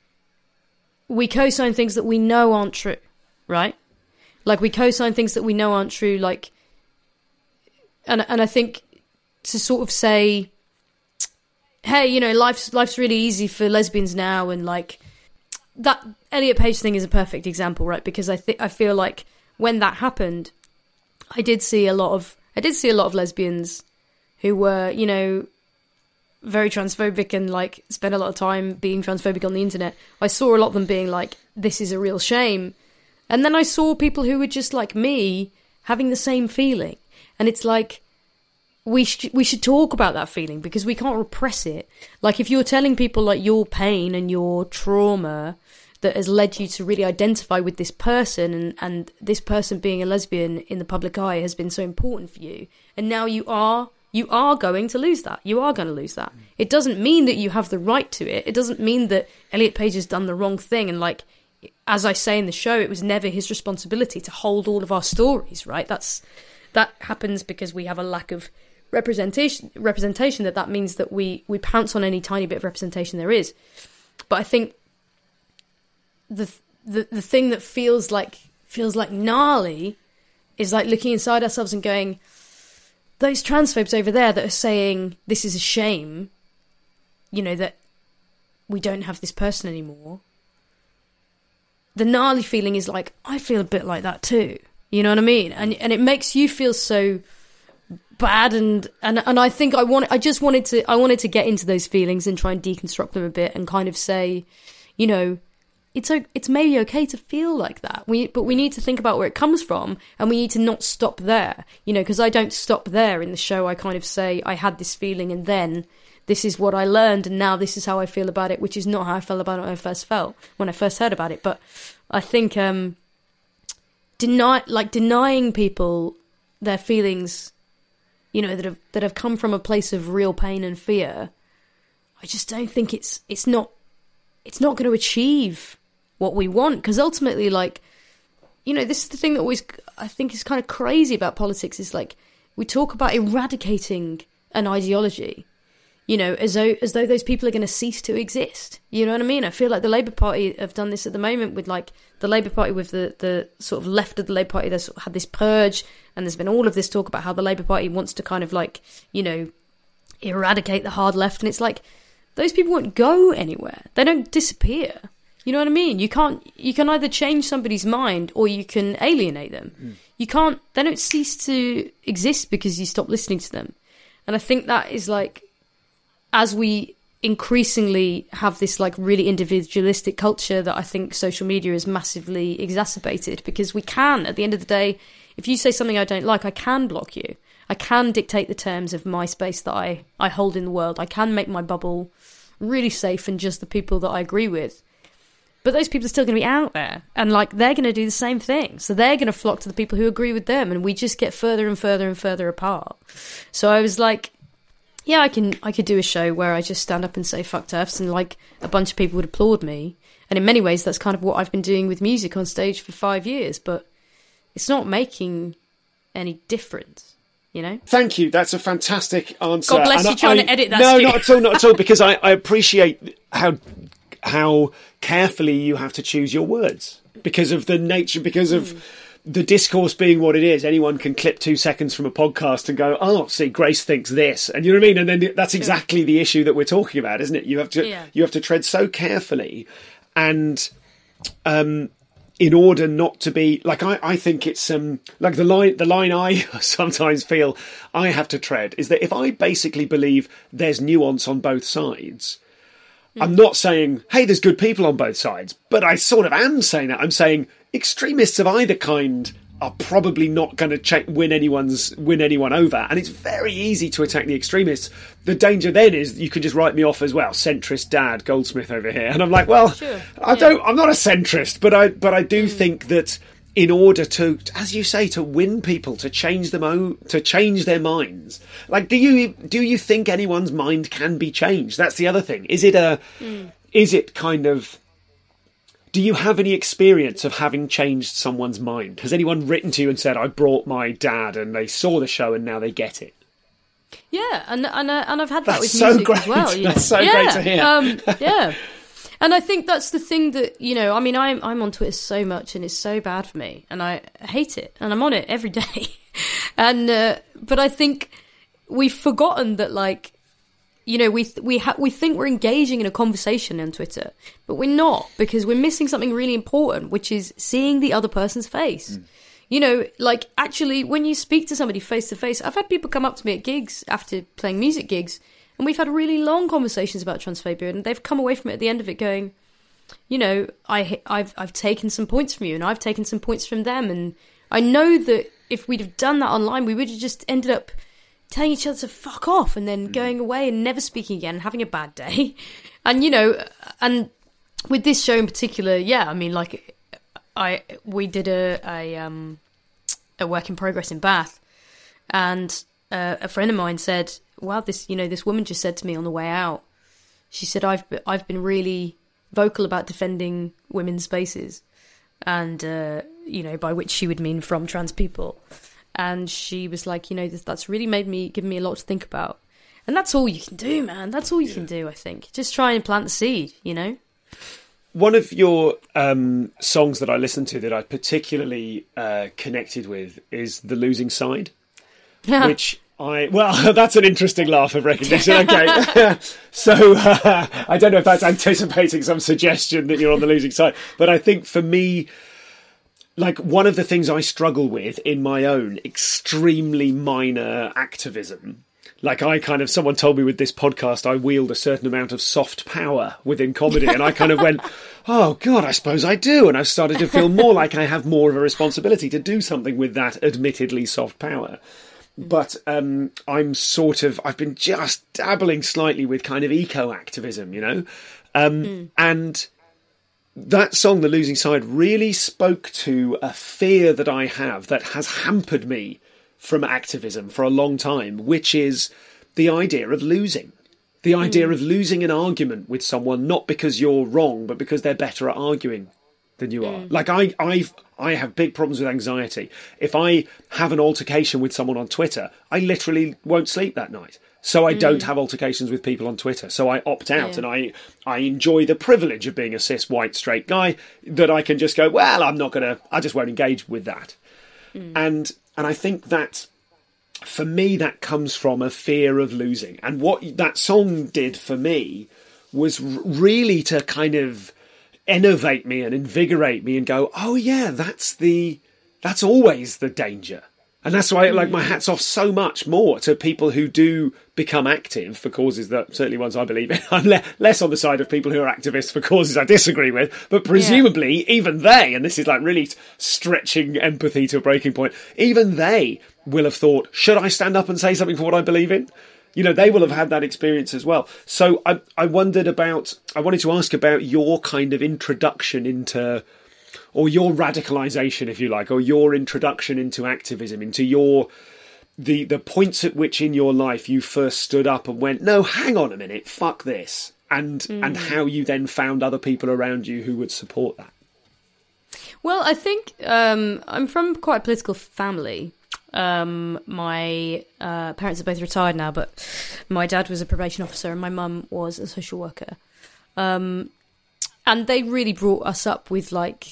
S3: we co-sign things that we know aren't true, right? Like, we co-sign things that we know aren't true, like, and I think to sort of say, hey, you know, life's really easy for lesbians now, and like, that Elliot Page thing is a perfect example, right? Because I feel like when that happened, I did see a lot of lesbians who were, you know, very transphobic and like spent a lot of time being transphobic on the internet. I saw a lot of them being like, this is a real shame. And then I saw people who were just like me having the same feeling. And it's like, we should talk about that feeling, because we can't repress it. Like, if you're telling people like your pain and your trauma that has led you to really identify with this person, and this person being a lesbian in the public eye has been so important for you, and now you are going to lose that. You are going to lose that. It doesn't mean that you have the right to it. It doesn't mean that Elliot Page has done the wrong thing. And like, as I say in the show, it was never his responsibility to hold all of our stories, right? That happens because we have a lack of representation. That means that we pounce on any tiny bit of representation there is. But I think the thing that feels like gnarly is like looking inside ourselves and going, those transphobes over there that are saying this is a shame, you know, that we don't have this person anymore. The gnarly feeling is like, I feel a bit like that too. You know what I mean? And it makes you feel so bad, and I think I wanted to get into those feelings and try and deconstruct them a bit and kind of say, you know, it's maybe okay to feel like that. But we need to think about where it comes from, and we need to not stop there. You know, because I don't stop there in the show. I kind of say, I had this feeling, and then this is what I learned, and now this is how I feel about it, which is not how I felt about it when I first heard about it. But I think denying people their feelings, you know, that have come from a place of real pain and fear, I just don't think it's not going to achieve what we want. Because ultimately, like, you know, this is the thing that always, I think, is kind of crazy about politics, is like, we talk about eradicating an ideology, you know, as though those people are going to cease to exist. You know what I mean? I feel like the Labour Party have done this at the moment with, like, the Labour Party with the sort of left of the Labour Party. They've sort of had this purge, and there's been all of this talk about how the Labour Party wants to kind of, like, you know, eradicate the hard left. And it's like, those people won't go anywhere. They don't disappear. You know what I mean? You can either change somebody's mind or you can alienate them. They don't cease to exist because you stop listening to them. And I think that is like, as we increasingly have this like really individualistic culture that I think social media has massively exacerbated, because we can, at the end of the day, if you say something I don't like, I can block you. I can dictate the terms of my space that I hold in the world. I can make my bubble really safe and just the people that I agree with. But those people are still going to be out there, and like, they're going to do the same thing. So they're going to flock to the people who agree with them, and we just get further and further and further apart. So I was like, yeah, I could do a show where I just stand up and say fuck TERFs, and like a bunch of people would applaud me. And in many ways, that's kind of what I've been doing with music on stage for 5 years, but it's not making any difference. You know?
S1: Thank you. That's a fantastic answer.
S3: God bless you trying to edit that.
S1: No, not at all, because I appreciate how carefully you have to choose your words because of the nature, because of the discourse being what it is. Anyone can clip 2 seconds from a podcast and go, oh, see, Grace thinks this, and you know what I mean? And then that's exactly the issue that we're talking about, isn't it? You have to tread so carefully, and in order not to be like, I think it's like the line I sometimes feel I have to tread is that if I basically believe there's nuance on both sides, I'm not saying, hey, there's good people on both sides, but I sort of am saying that. I'm saying extremists of either kind are probably not going to win anyone over, and it's very easy to attack the extremists. The danger then is you can just write me off as, well, centrist dad Goldsmith over here, and I'm like, well, sure. I'm not a centrist, but I do think that in order to, as you say, to win people, to change their minds, like, do you think anyone's mind can be changed? That's the other thing. Is it kind of, do you have any experience of having changed someone's mind? Has anyone written to you and said, I brought my dad and they saw the show and now they get it?
S3: Yeah, and I've had that
S1: That's
S3: with
S1: so
S3: music
S1: great.
S3: as well. You know?
S1: That's so great to hear.
S3: Yeah. And I think that's the thing that, you know, I mean, I'm on Twitter so much and it's so bad for me and I hate it and I'm on it every day. And, but I think we've forgotten that, like, you know, we think we're engaging in a conversation on Twitter, but we're not, because we're missing something really important, which is seeing the other person's face. You know, like, actually, when you speak to somebody face to face, I've had people come up to me at gigs after playing music gigs, and we've had really long conversations about transphobia, and they've come away from it at the end of it going, you know, I've taken some points from you, and I've taken some points from them, and I know that if we'd have done that online, we would have just ended up telling each other to fuck off, and then going away and never speaking again, and having a bad day. And, you know, and with this show in particular, yeah, I mean, like, we did a work in progress in Bath, and a friend of mine said, wow, this woman just said to me on the way out, she said, I've been really vocal about defending women's spaces, and you know, by which she would mean from trans people. And she was like, you know, that's really given me a lot to think about. And that's all you can do, man. That's all you can do, I think. Just try and plant the seed, you know?
S1: One of your songs that I listened to that I particularly connected with is The Losing Side, which that's an interesting laugh of recognition. Okay. So I don't know if that's anticipating some suggestion that you're on the losing side, but I think for me, like, one of the things I struggle with in my own extremely minor activism, like, someone told me with this podcast I wield a certain amount of soft power within comedy, and I kind of went, oh God, I suppose I do, and I've started to feel more like I have more of a responsibility to do something with that admittedly soft power. But I've been just dabbling slightly with kind of eco-activism, you know, and that song, The Losing Side, really spoke to a fear that I have that has hampered me from activism for a long time, which is the idea of losing. The idea of losing an argument with someone, not because you're wrong, but because they're better at arguing than you are. Like, I have big problems with anxiety. If I have an altercation with someone on Twitter, I literally won't sleep that night. So I don't have altercations with people on Twitter. So I opt out, and I enjoy the privilege of being a cis, white, straight guy, that I can just go, well, I just won't engage with that. And I think that, for me, that comes from a fear of losing. And what that song did for me was really to kind of innovate me and invigorate me and go, oh yeah, that's always the danger. And that's why, like, my hat's off so much more to people who do become active for causes that, certainly ones I believe in. I'm less on the side of people who are activists for causes I disagree with, but presumably even they, and this is like really stretching empathy to a breaking point, even they will have thought, should I stand up and say something for what I believe in? You know, they will have had that experience as well. So I wanted to ask about your kind of introduction into, or your radicalisation, if you like, or your introduction into activism, into the points at which in your life you first stood up and went, no, hang on a minute, fuck this, and how you then found other people around you who would support that.
S3: Well, I think I'm from quite a political family. My parents are both retired now, but my dad was a probation officer and my mum was a social worker. And they really brought us up with, like,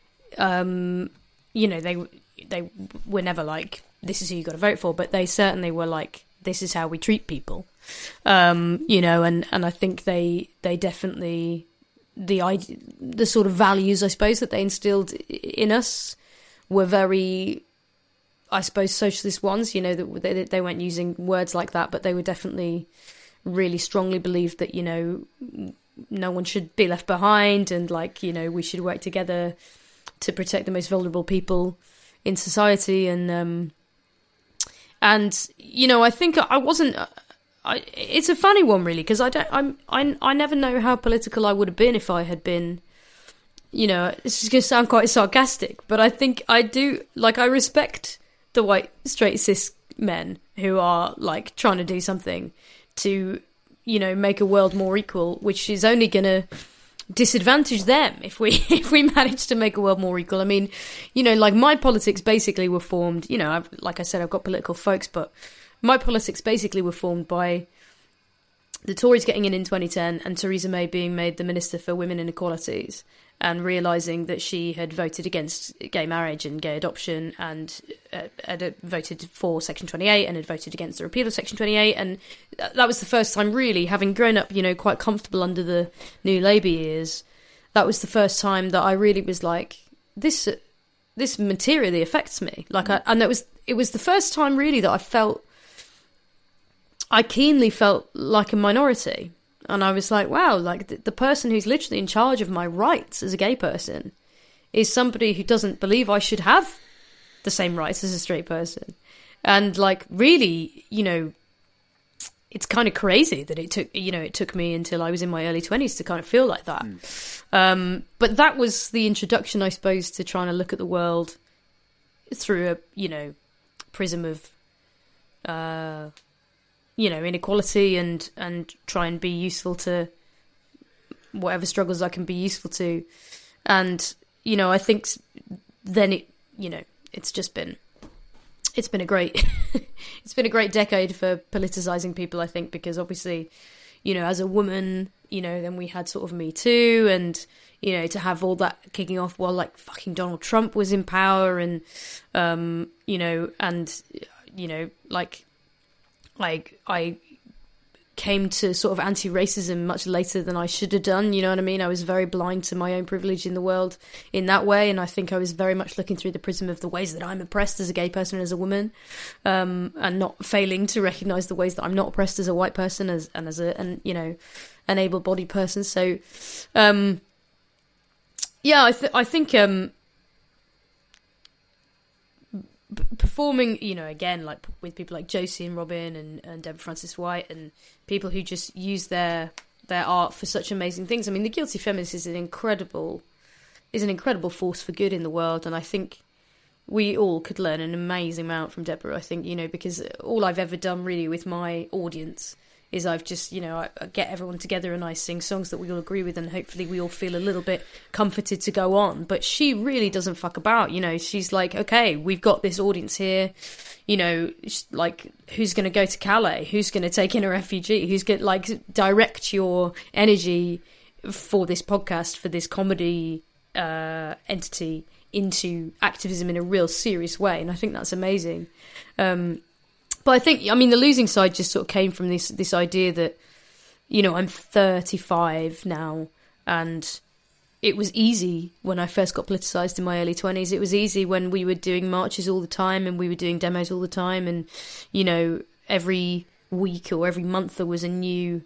S3: you know, they were never like, this is who you got to vote for, but they certainly were like, this is how we treat people, you know, and I think they definitely, the sort of values, I suppose, that they instilled in us were very, I suppose, socialist ones, you know, that they weren't using words like that, but they were definitely really strongly believed that, you know, no one should be left behind, and, like, you know, we should work together to protect the most vulnerable people in society. And you know, I think I wasn't. It's a funny one, really, because I never know how political I would have been if I had been. You know, this is going to sound quite sarcastic, but I think I do. Like, I respect the white straight cis men who are, like, trying to do something to, you know, make a world more equal, which is only going to disadvantage them if we manage to make a world more equal. I mean, you know, like, my politics basically were formed, you know, like I said, I've got political folks, but my politics basically were formed by the Tories getting in 2010 and Theresa May being made the Minister for Women and Equalities, and realising that she had voted against gay marriage and gay adoption, and had voted for Section 28 and had voted against the repeal of Section 28. And that was the first time, really, having grown up, quite comfortable under the New Labour years, that was the first time that I really was like, this materially affects me. And it was the first time, really, that I keenly felt like a minority. And I was like, wow, like the person who's literally in charge of my rights as a gay person is somebody who doesn't believe I should have the same rights as a straight person. And like, really, it's kind of crazy that it took me until I was in my early 20s to kind of feel like that. But that was the introduction, I suppose, to trying to look at the world through a, prism of, inequality and try and be useful to whatever struggles I can be useful to. And, I think then it's been a great, it's been a great decade for politicizing people, I think, because obviously, as a woman, then we had sort of Me Too, and, to have all that kicking off while like fucking Donald Trump was in power, and, I came to sort of anti-racism much later than I should have done, you know what I mean? I was very blind to my own privilege in the world in that way, and I think I was very much looking through the prism of the ways that I'm oppressed as a gay person and as a woman, and not failing to recognise the ways that I'm not oppressed as a white person an able-bodied person. So, I think performing, again, like with people like Josie and Robin and Deborah Frances-White, and people who just use their art for such amazing things. I mean, The Guilty Feminist is an incredible force for good in the world, and I think we all could learn an amazing amount from Deborah. I think, because all I've ever done really with my audience is I've just, I get everyone together and I sing songs that we all agree with, and hopefully we all feel a little bit comforted to go on. But she really doesn't fuck about, she's like, okay, we've got this audience here, like, who's going to go to Calais? Who's going to take in a refugee? Who's going to, direct your energy for this podcast, for this comedy entity into activism in a real serious way? And I think that's amazing. But I think, the losing side just sort of came from this idea that, I'm 35 now, and it was easy when I first got politicised in my early 20s. It was easy when we were doing marches all the time and we were doing demos all the time, and, every week or every month there was a new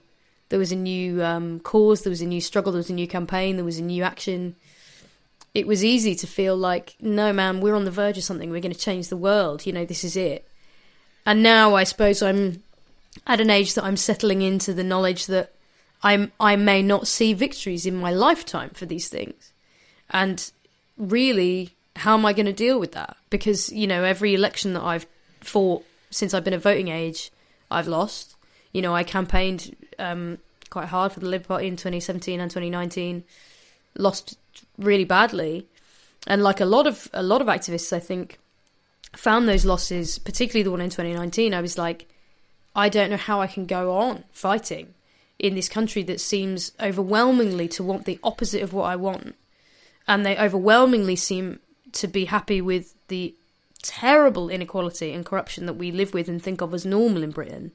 S3: cause, there was a new struggle, there was a new campaign, there was a new action. It was easy to feel like, no, man, we're on the verge of something, we're going to change the world, this is it. And now I suppose I'm at an age that I'm settling into the knowledge that I may not see victories in my lifetime for these things. And really, how am I going to deal with that? Because, every election that I've fought since I've been of voting age, I've lost. I campaigned quite hard for the Labour Party in 2017 and 2019, lost really badly. And like a lot of activists, I think, found those losses, particularly the one in 2019, I was like, I don't know how I can go on fighting in this country that seems overwhelmingly to want the opposite of what I want. And they overwhelmingly seem to be happy with the terrible inequality and corruption that we live with and think of as normal in Britain.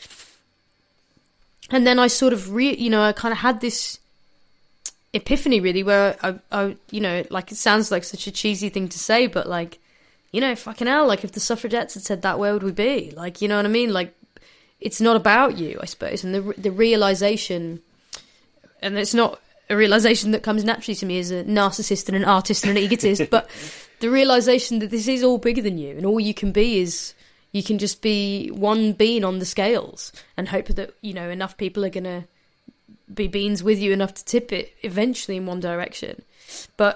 S3: And then I sort of, I kind of had this epiphany, really, where I like, it sounds like such a cheesy thing to say, but like, fucking hell, like, if the suffragettes had said that, where would we be? Like, you know what I mean? Like, it's not about you, I suppose. And the realisation, and it's not a realisation that comes naturally to me as a narcissist and an artist and an egotist, but the realisation that this is all bigger than you, and all you can be is, you can just be one bean on the scales and hope that, enough people are going to be beans with you enough to tip it eventually in one direction. But,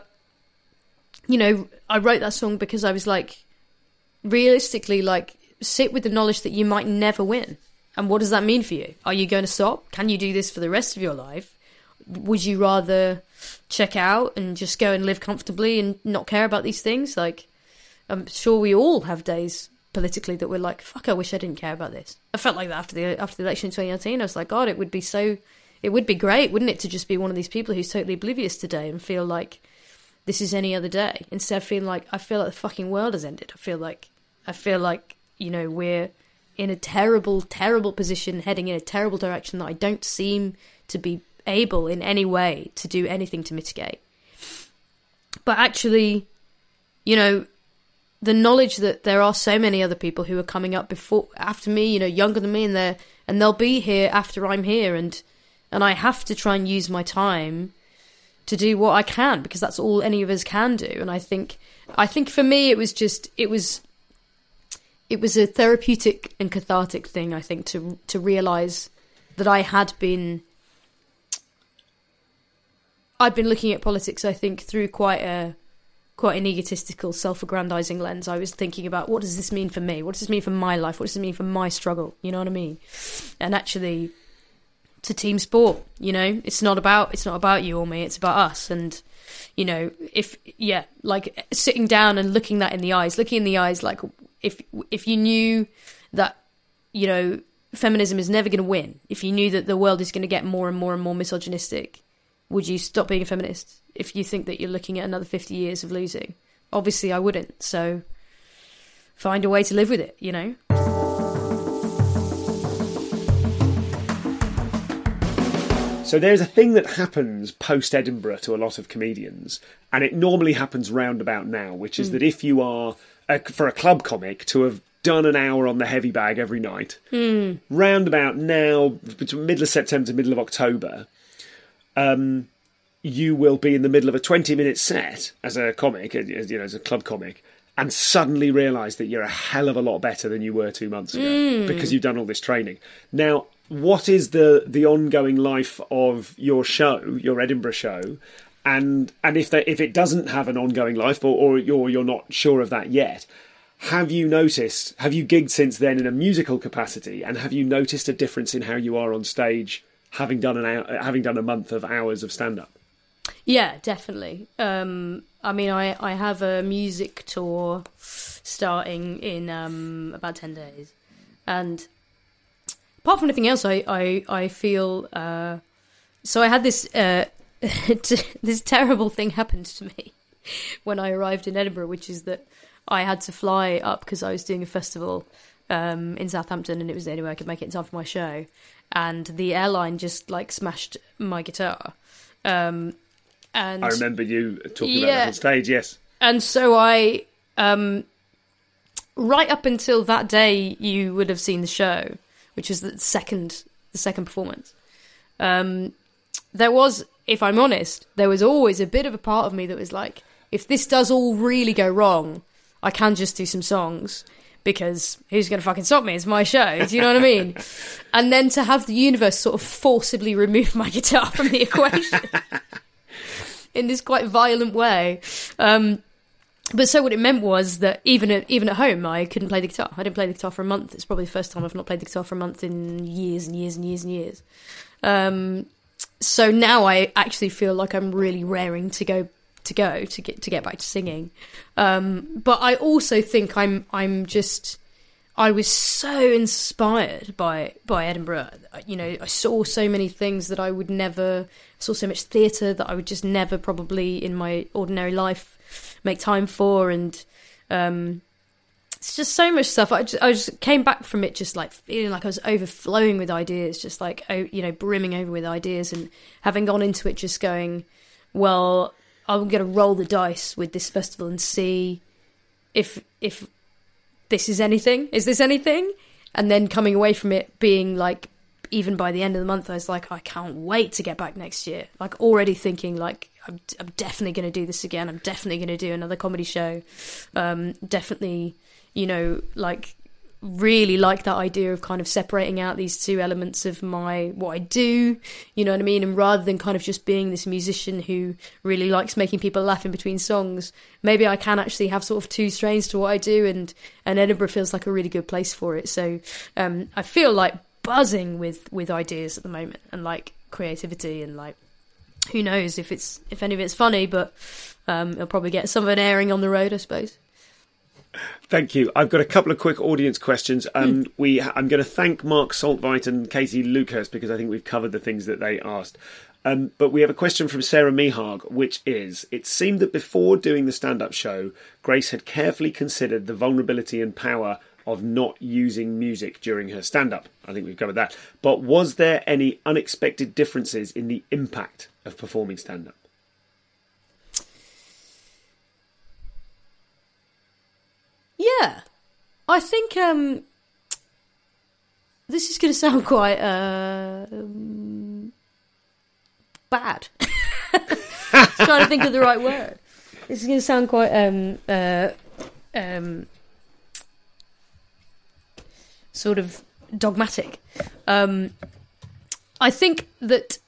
S3: I wrote that song because I was like, realistically, like, sit with the knowledge that you might never win. And what does that mean for you? Are you going to stop? Can you do this for the rest of your life? Would you rather check out and just go and live comfortably and not care about these things? Like, I'm sure we all have days politically that we're like, fuck, I wish I didn't care about this. I felt like that after the election in 2019. I was like, God, it would be great, wouldn't it, to just be one of these people who's totally oblivious today and feel like this is any other day, instead of feeling like, I feel like the fucking world has ended. I feel like, you know, we're in a terrible, terrible position, heading in a terrible direction that I don't seem to be able in any way to do anything to mitigate. But actually, you know, the knowledge that there are so many other people who are coming up after me, you know, younger than me, and they'll be here after I'm here, and I have to try and use my time to do what I can, because that's all any of us can do. And I think for me it was a therapeutic and cathartic thing, I think, to realise that I'd been looking at politics, I think, through quite an egotistical, self-aggrandising lens. I was thinking about, what does this mean for me? What does this mean for my life? What does this mean for my struggle? You know what I mean? And actually, to team sport, you know, it's not about you or me, it's about us. And, you know, like sitting down and looking in the eyes, like if you knew that, you know, feminism is never going to win, if you knew that the world is going to get more and more and more misogynistic, would you stop being a feminist if you think that you're looking at another 50 years of losing? Obviously I wouldn't, so find a way to live with it, you know?
S1: So there's a thing that happens post-Edinburgh to a lot of comedians, and it normally happens round about now, which is that if you are, for a club comic, to have done an hour on the heavy bag every night, round about now, between middle of September to middle of October, you will be in the middle of a 20-minute set as a comic, you know, as a club comic, and suddenly realise that you're a hell of a lot better than you were 2 months ago because you've done all this training. Now, what is the ongoing life of your show, your Edinburgh show, and if it doesn't have an ongoing life, or you're not sure of that yet, have you gigged since then in a musical capacity, and have you noticed a difference in how you are on stage, having done a month of hours of stand-up?
S3: Yeah, definitely. I mean, I have a music tour starting in about 10 days, and apart from anything else, I feel so I had this this terrible thing happened to me when I arrived in Edinburgh, which is that I had to fly up because I was doing a festival in Southampton, and it was the only way I could make it in time for my show. And the airline just like smashed my guitar. And
S1: I remember you talking about that on stage, yes. And
S3: so I, right up until that day, you would have seen the show, which is the second performance. There was, if I'm honest, there was always a bit of a part of me that was like, if this does all really go wrong, I can just do some songs, because who's going to fucking stop me? It's my show. Do you know what I mean? And then to have the universe sort of forcibly remove my guitar from the equation in this quite violent way. But so what it meant was that even at home, I couldn't play the guitar. I didn't play the guitar for a month. It's probably the first time I've not played the guitar for a month in years and years and years and years. So now I actually feel like I'm really raring to get back to singing. But I also think I was so inspired by Edinburgh. You know, I saw so many things that I would never, saw so much theatre that I would just never probably in my ordinary life make time for, and it's just so much stuff. I just came back from it just like feeling like I was overflowing with ideas, just like, you know, brimming over with ideas, and having gone into it just going, well, I'm going to roll the dice with this festival and see if this is anything. Is this anything? And then coming away from it being like, even by the end of the month, I was like, I can't wait to get back next year. Like already thinking like, I'm definitely going to do this again. I'm definitely going to do another comedy show. Definitely, you know, like really like that idea of kind of separating out these two elements of what I do, you know what I mean? And rather than kind of just being this musician who really likes making people laugh in between songs, maybe I can actually have sort of two strains to what I do, and Edinburgh feels like a really good place for it. So I feel like buzzing with ideas at the moment, and like creativity, and like who knows if any of it's funny, but it'll probably get some of an airing on the road, I suppose.
S1: Thank you. I've got a couple of quick audience questions. I'm going to thank Mark Saltveit and Katie Lucas because I think we've covered the things that they asked. But we have a question from Sarah Mihag, which is, it seemed that before doing the stand-up show, Grace had carefully considered the vulnerability and power of not using music during her stand-up. I think we've covered that. But was there any unexpected differences in the impact of performing stand-up?
S3: Yeah. I think this is going to sound quite bad. Trying to think of the right word. This is going to sound quite sort of dogmatic. I think that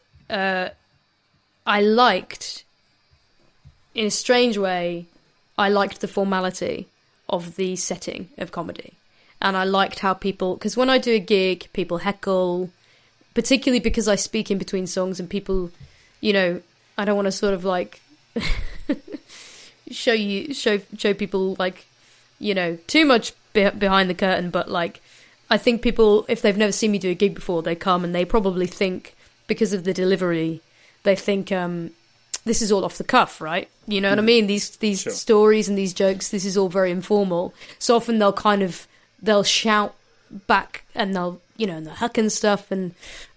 S3: I liked, in a strange way, I liked the formality of the setting of comedy. And I liked how people, because when I do a gig, people heckle, particularly because I speak in between songs and people, you know, I don't want to sort of like show people like, you know, too much behind the curtain, but like, I think people, if they've never seen me do a gig before, they come and they probably think, because of the delivery, they think this is all off the cuff, right? You know what I mean? These sure. Stories and these jokes, this is all very informal. So often they'll shout back and they'll huck and stuff, and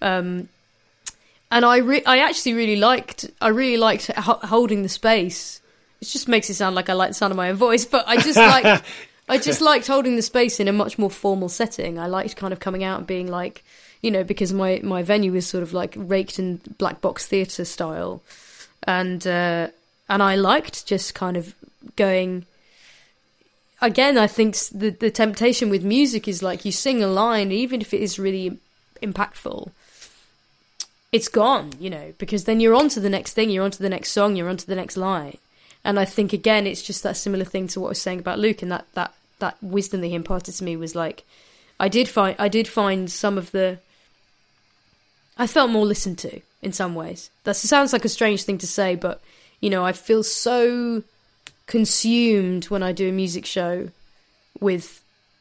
S3: I actually really liked holding the space. It just makes it sound like I like the sound of my own voice, but I just liked holding the space in a much more formal setting. I liked kind of coming out and being like, you know, because my venue is sort of like raked in black box theatre style, and I liked just kind of going. Again, I think the temptation with music is like you sing a line, even if it is really impactful, it's gone, you know, because then you're on to the next thing, you're on to the next song, you're on to the next line. And I think, again, it's just that similar thing to what I was saying about Luke, and that wisdom that he imparted to me was like, I did find some of the... I felt more listened to in some ways. That sounds like a strange thing to say, but, you know, I feel so consumed when I do a music show with...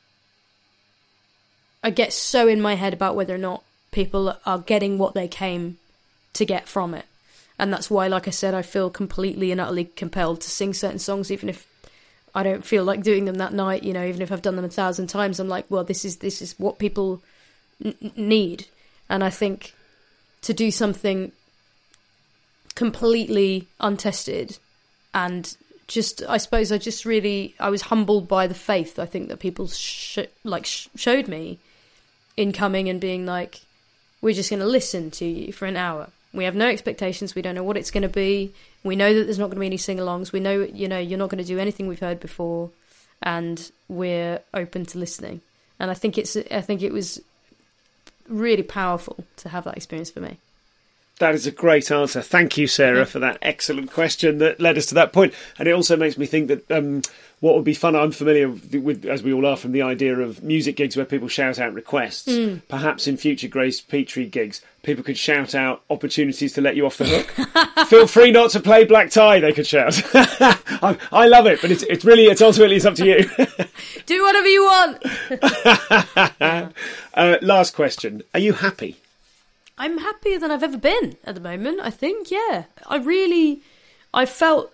S3: I get so in my head about whether or not people are getting what they came to get from it. And that's why, like I said, I feel completely and utterly compelled to sing certain songs, even if I don't feel like doing them that night, you know, even if I've done them 1,000 times, I'm like, well, this is what people need. And I think to do something completely untested and just, I suppose I was humbled by the faith, I think, that people showed me in coming and being like, we're just going to listen to you for an hour. We have no expectations. We don't know what it's going to be. We know that there's not going to be any sing-alongs. We know, you know, you're not going to do anything we've heard before, and we're open to listening. And I think it was really powerful to have that experience for me.
S1: That is a great answer. Thank you, Sarah, for that excellent question that led us to that point. And it also makes me think that what would be fun, I'm familiar with, as we all are, from the idea of music gigs where people shout out requests. Perhaps in future Grace Petrie gigs, people could shout out opportunities to let you off the hook. Feel free not to play Black Tie, they could shout. I love it, but it's ultimately up to you.
S3: Do whatever you want.
S1: Last question. Are you happy?
S3: I'm happier than I've ever been at the moment, I think, yeah. I felt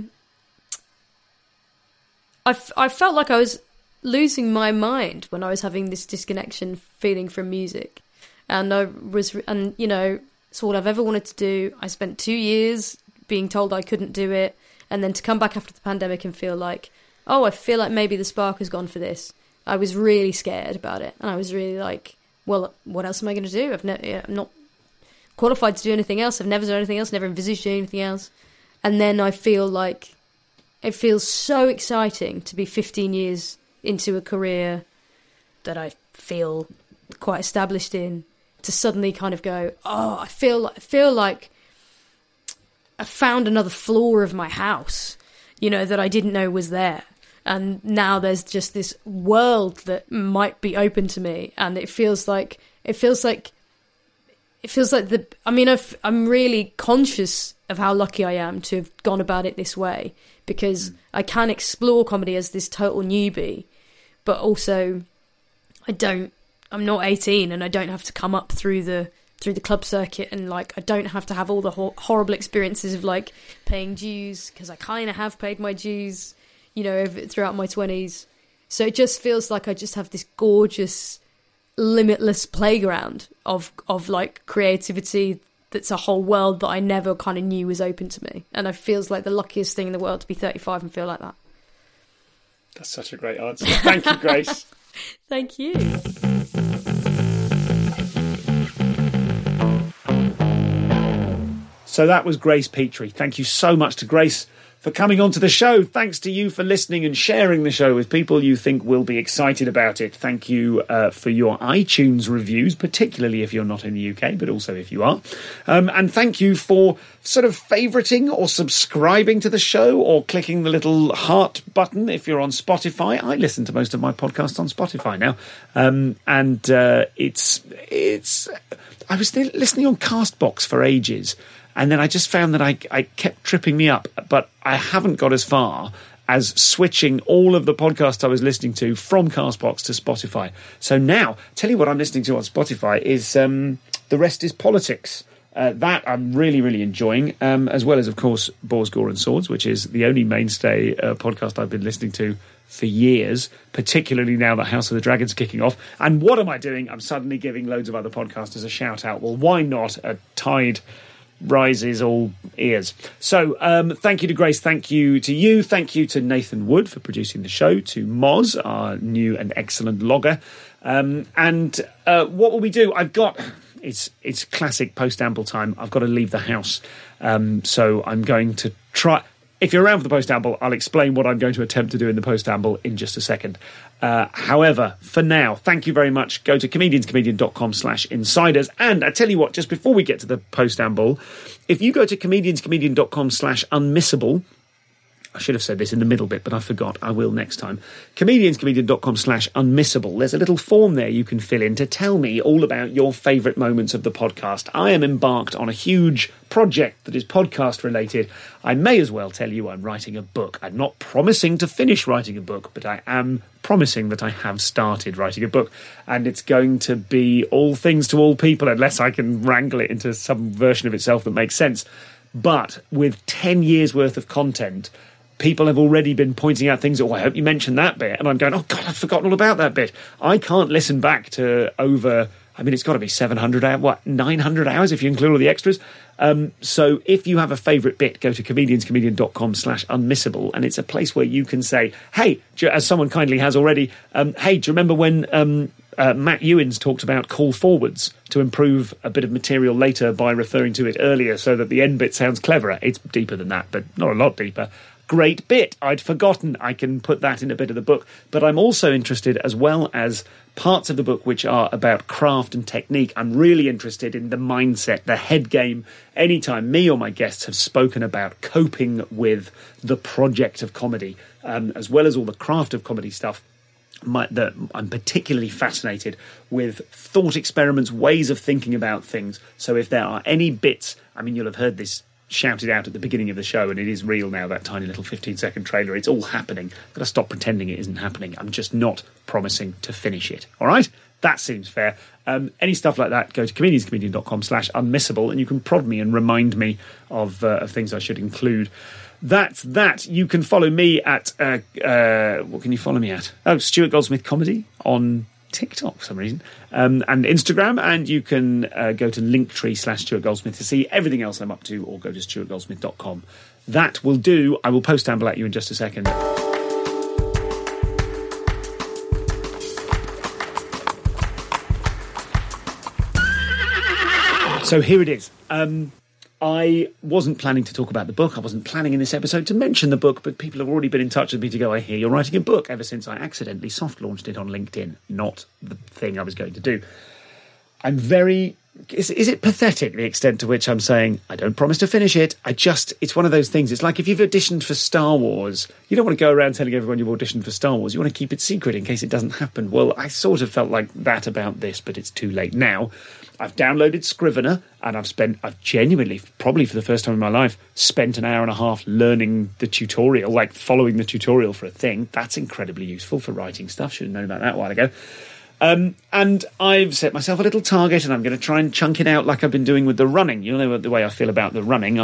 S3: I felt like I was losing my mind when I was having this disconnection feeling from music. And you know, it's all I've ever wanted to do. I spent 2 years being told I couldn't do it, and then to come back after the pandemic and feel like, oh, I feel like maybe the spark has gone for this. I was really scared about it, and I was really like, well, what else am I going to do? I'm not qualified to do anything else. I've never done anything else, never envisaged doing anything else. And then I feel like it feels so exciting to be 15 years into a career that I feel quite established in, to suddenly kind of go, oh, I feel like I found another floor of my house, you know, that I didn't know was there. And now there's just this world that might be open to me, and it feels like I'm really conscious of how lucky I am to have gone about it this way, because I can explore comedy as this total newbie, but also I'm not 18 and I don't have to come up through the club circuit, and like I don't have to have all the horrible experiences of like paying dues, because I kind of have paid my dues, throughout my 20s. So it just feels like I just have this gorgeous, limitless playground of like creativity that's a whole world that I never kind of knew was open to me. And it feels like the luckiest thing in the world to be 35 and feel like that.
S1: That's such a great answer. Thank you, Grace.
S3: Thank you.
S1: So that was Grace Petrie. Thank you so much to Grace for coming onto the show. Thanks to you for listening and sharing the show with people you think will be excited about it. Thank you for your iTunes reviews, particularly if you're not in the UK, but also if you are. And thank you for sort of favouriting or subscribing to the show, or clicking the little heart button if you're on Spotify. I listen to most of my podcasts on Spotify now. I was listening on Castbox for ages, and then I just found that I kept tripping me up, but I haven't got as far as switching all of the podcasts I was listening to from Castbox to Spotify. So now, tell you what I'm listening to on Spotify is The Rest is Politics. That I'm really, really enjoying, as well as, of course, Boars, Gore and Swords, which is the only mainstay podcast I've been listening to for years, particularly now that House of the Dragon's kicking off. And what am I doing? I'm suddenly giving loads of other podcasters a shout out. Well, why not? A tide rises all ears. So thank you to Grace, thank you to you, thank you to Nathan Wood for producing the show, to Moz, our new and excellent logger. And what will we do? It's classic post-amble time. I've got to leave the house. So I'm going to try... If you're around for the post-amble, I'll explain what I'm going to attempt to do in the post-amble in just a second. However, for now, thank you very much. Go to comedianscomedian.com/insiders. And I tell you what, just before we get to the post-amble, if you go to comedianscomedian.com/unmissable, I should have said this in the middle bit, but I forgot. I will next time. Comedianscomedian.com/unmissable. There's a little form there you can fill in to tell me all about your favourite moments of the podcast. I am embarked on a huge project that is podcast related. I may as well tell you I'm writing a book. I'm not promising to finish writing a book, but I am promising that I have started writing a book. And it's going to be all things to all people, unless I can wrangle it into some version of itself that makes sense. But with 10 years worth of content, people have already been pointing out things. I hope you mentioned that bit. And I'm going, oh, God, I've forgotten all about that bit. I can't listen back to over... it's got to be 900 hours if you include all the extras. So if you have a favourite bit, go to comedianscomedian.com/unmissable, and it's a place where you can say, hey, as someone kindly has already, hey, do you remember when Matt Ewins talked about call forwards to improve a bit of material later by referring to it earlier so that the end bit sounds cleverer? It's deeper than that, but not a lot deeper. Great bit. I'd forgotten. I can put that in a bit of the book. But I'm also interested, as well as parts of the book which are about craft and technique, I'm really interested in the mindset, the head game. Anytime me or my guests have spoken about coping with the project of comedy, as well as all the craft of comedy stuff, I'm particularly fascinated with thought experiments, ways of thinking about things. So if there are any bits, you'll have heard this shouted out at the beginning of the show, and it is real now, that tiny little 15-second trailer. It's all happening. I've got to stop pretending it isn't happening. I'm just not promising to finish it. All right? That seems fair. Any stuff like that, go to comedianscomedian.com/unmissable, and you can prod me and remind me of things I should include. That's that. You can follow me at... what can you follow me at? Oh, Stuart Goldsmith Comedy on TikTok for some reason, and Instagram, and you can go to linktree/Stuart Goldsmith to see everything else I'm up to, or go to stuartgoldsmith.com. That will do. I will post-amble at you in just a second. So here it is. I wasn't planning to talk about the book. I wasn't planning in this episode to mention the book, but people have already been in touch with me to go, I hear you're writing a book, ever since I accidentally soft-launched it on LinkedIn. Not the thing I was going to do. I'm very is it pathetic, the extent to which I'm saying, I don't promise to finish it. It's one of those things. It's like if you've auditioned for Star Wars, you don't want to go around telling everyone you've auditioned for Star Wars. You want to keep it secret in case it doesn't happen. Well, I sort of felt like that about this, but it's too late now. I've downloaded Scrivener, and I've genuinely, probably for the first time in my life, spent an hour and a half learning the tutorial, like following the tutorial for a thing. That's incredibly useful for writing stuff. Should have known about that a while ago. And I've set myself a little target, and I'm going to try and chunk it out like I've been doing with the running. You know the way I feel about the running.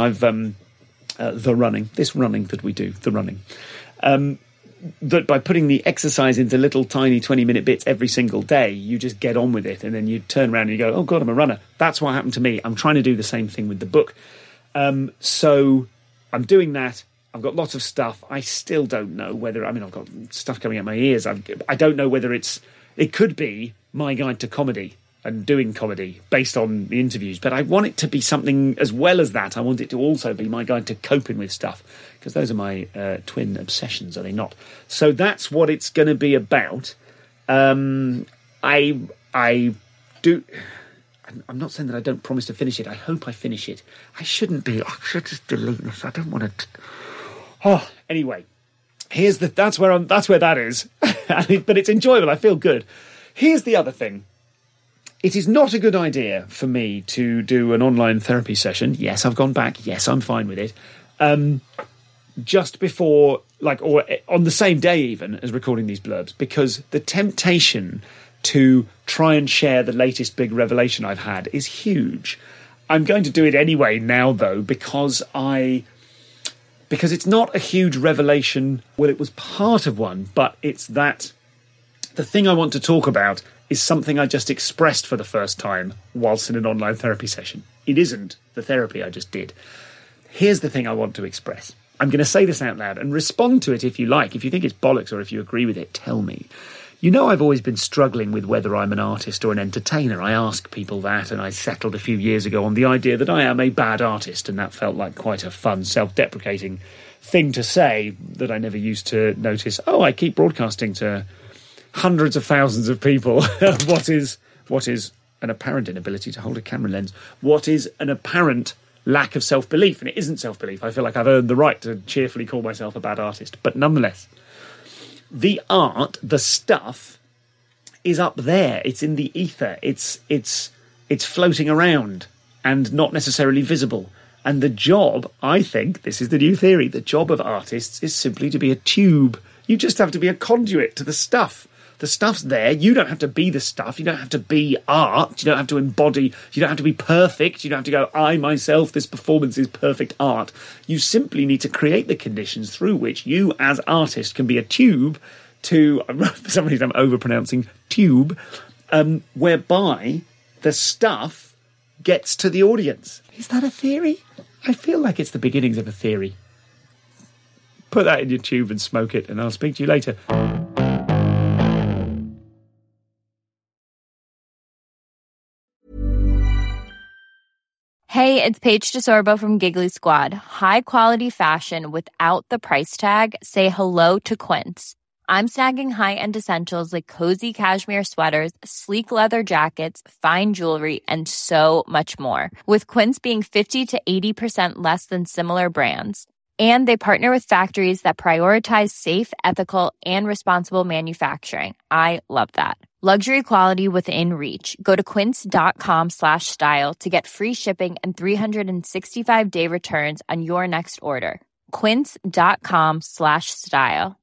S1: This running that we do, the running. That by putting the exercise into little tiny 20-minute bits every single day, you just get on with it, and then you turn around and you go, oh God, I'm a runner. That's what happened to me. I'm trying to do the same thing with the book. So I'm doing that. I've got lots of stuff. I still don't know whether, I've got stuff coming out my ears. I don't know whether it could be my guide to comedy and doing comedy based on the interviews, but I want it to be something as well as that. I want it to also be my guide to coping with stuff, because those are my twin obsessions, are they not? So that's what it's going to be about. I'm not saying that I don't promise to finish it. I hope I finish it. I shouldn't be. I should just delete this. I don't want to. Oh, anyway, that's where that is. But it's enjoyable. I feel good. Here's the other thing. It is not a good idea for me to do an online therapy session. Yes, I've gone back. Yes, I'm fine with it. Just before, or on the same day even as recording these blurbs, because the temptation to try and share the latest big revelation I've had is huge. I'm going to do it anyway now, though, because it's not a huge revelation. Well, it was part of one, but it's that the thing I want to talk about is something I just expressed for the first time whilst in an online therapy session. It isn't the therapy I just did. Here's the thing I want to express. I'm going to say this out loud and respond to it if you like. If you think it's bollocks or if you agree with it, tell me. You know, I've always been struggling with whether I'm an artist or an entertainer. I ask people that, and I settled a few years ago on the idea that I am a bad artist, and that felt like quite a fun, self-deprecating thing to say that I never used to notice. Oh, I keep broadcasting to hundreds of thousands of people. What is an apparent inability to hold a camera lens? What is an apparent lack of self-belief? And it isn't self-belief. I feel like I've earned the right to cheerfully call myself a bad artist. But nonetheless, the art, the stuff, is up there. It's in the ether. It's floating around and not necessarily visible. And the job, I think, this is the new theory, the job of artists is simply to be a tube. You just have to be a conduit to the stuff. The stuff's there. You don't have to be the stuff. You don't have to be art. You don't have to embody. You don't have to be perfect. You don't have to go, I myself, this performance is perfect art. You simply need to create the conditions through which you as artist can be a tube to, for some reason I'm overpronouncing tube, whereby the stuff gets to the audience. Is that a theory? I feel like it's the beginnings of a theory. Put that in your tube and smoke it, and I'll speak to you later.
S5: Hey, it's Paige DeSorbo from Giggly Squad. High quality fashion without the price tag. Say hello to Quince. I'm snagging high-end essentials like cozy cashmere sweaters, sleek leather jackets, fine jewelry, and so much more. With Quince being 50 to 80% less than similar brands. And they partner with factories that prioritize safe, ethical, and responsible manufacturing. I love that. Luxury quality within reach. Go to quince.com/style to get free shipping and 365-day returns on your next order. Quince.com/style.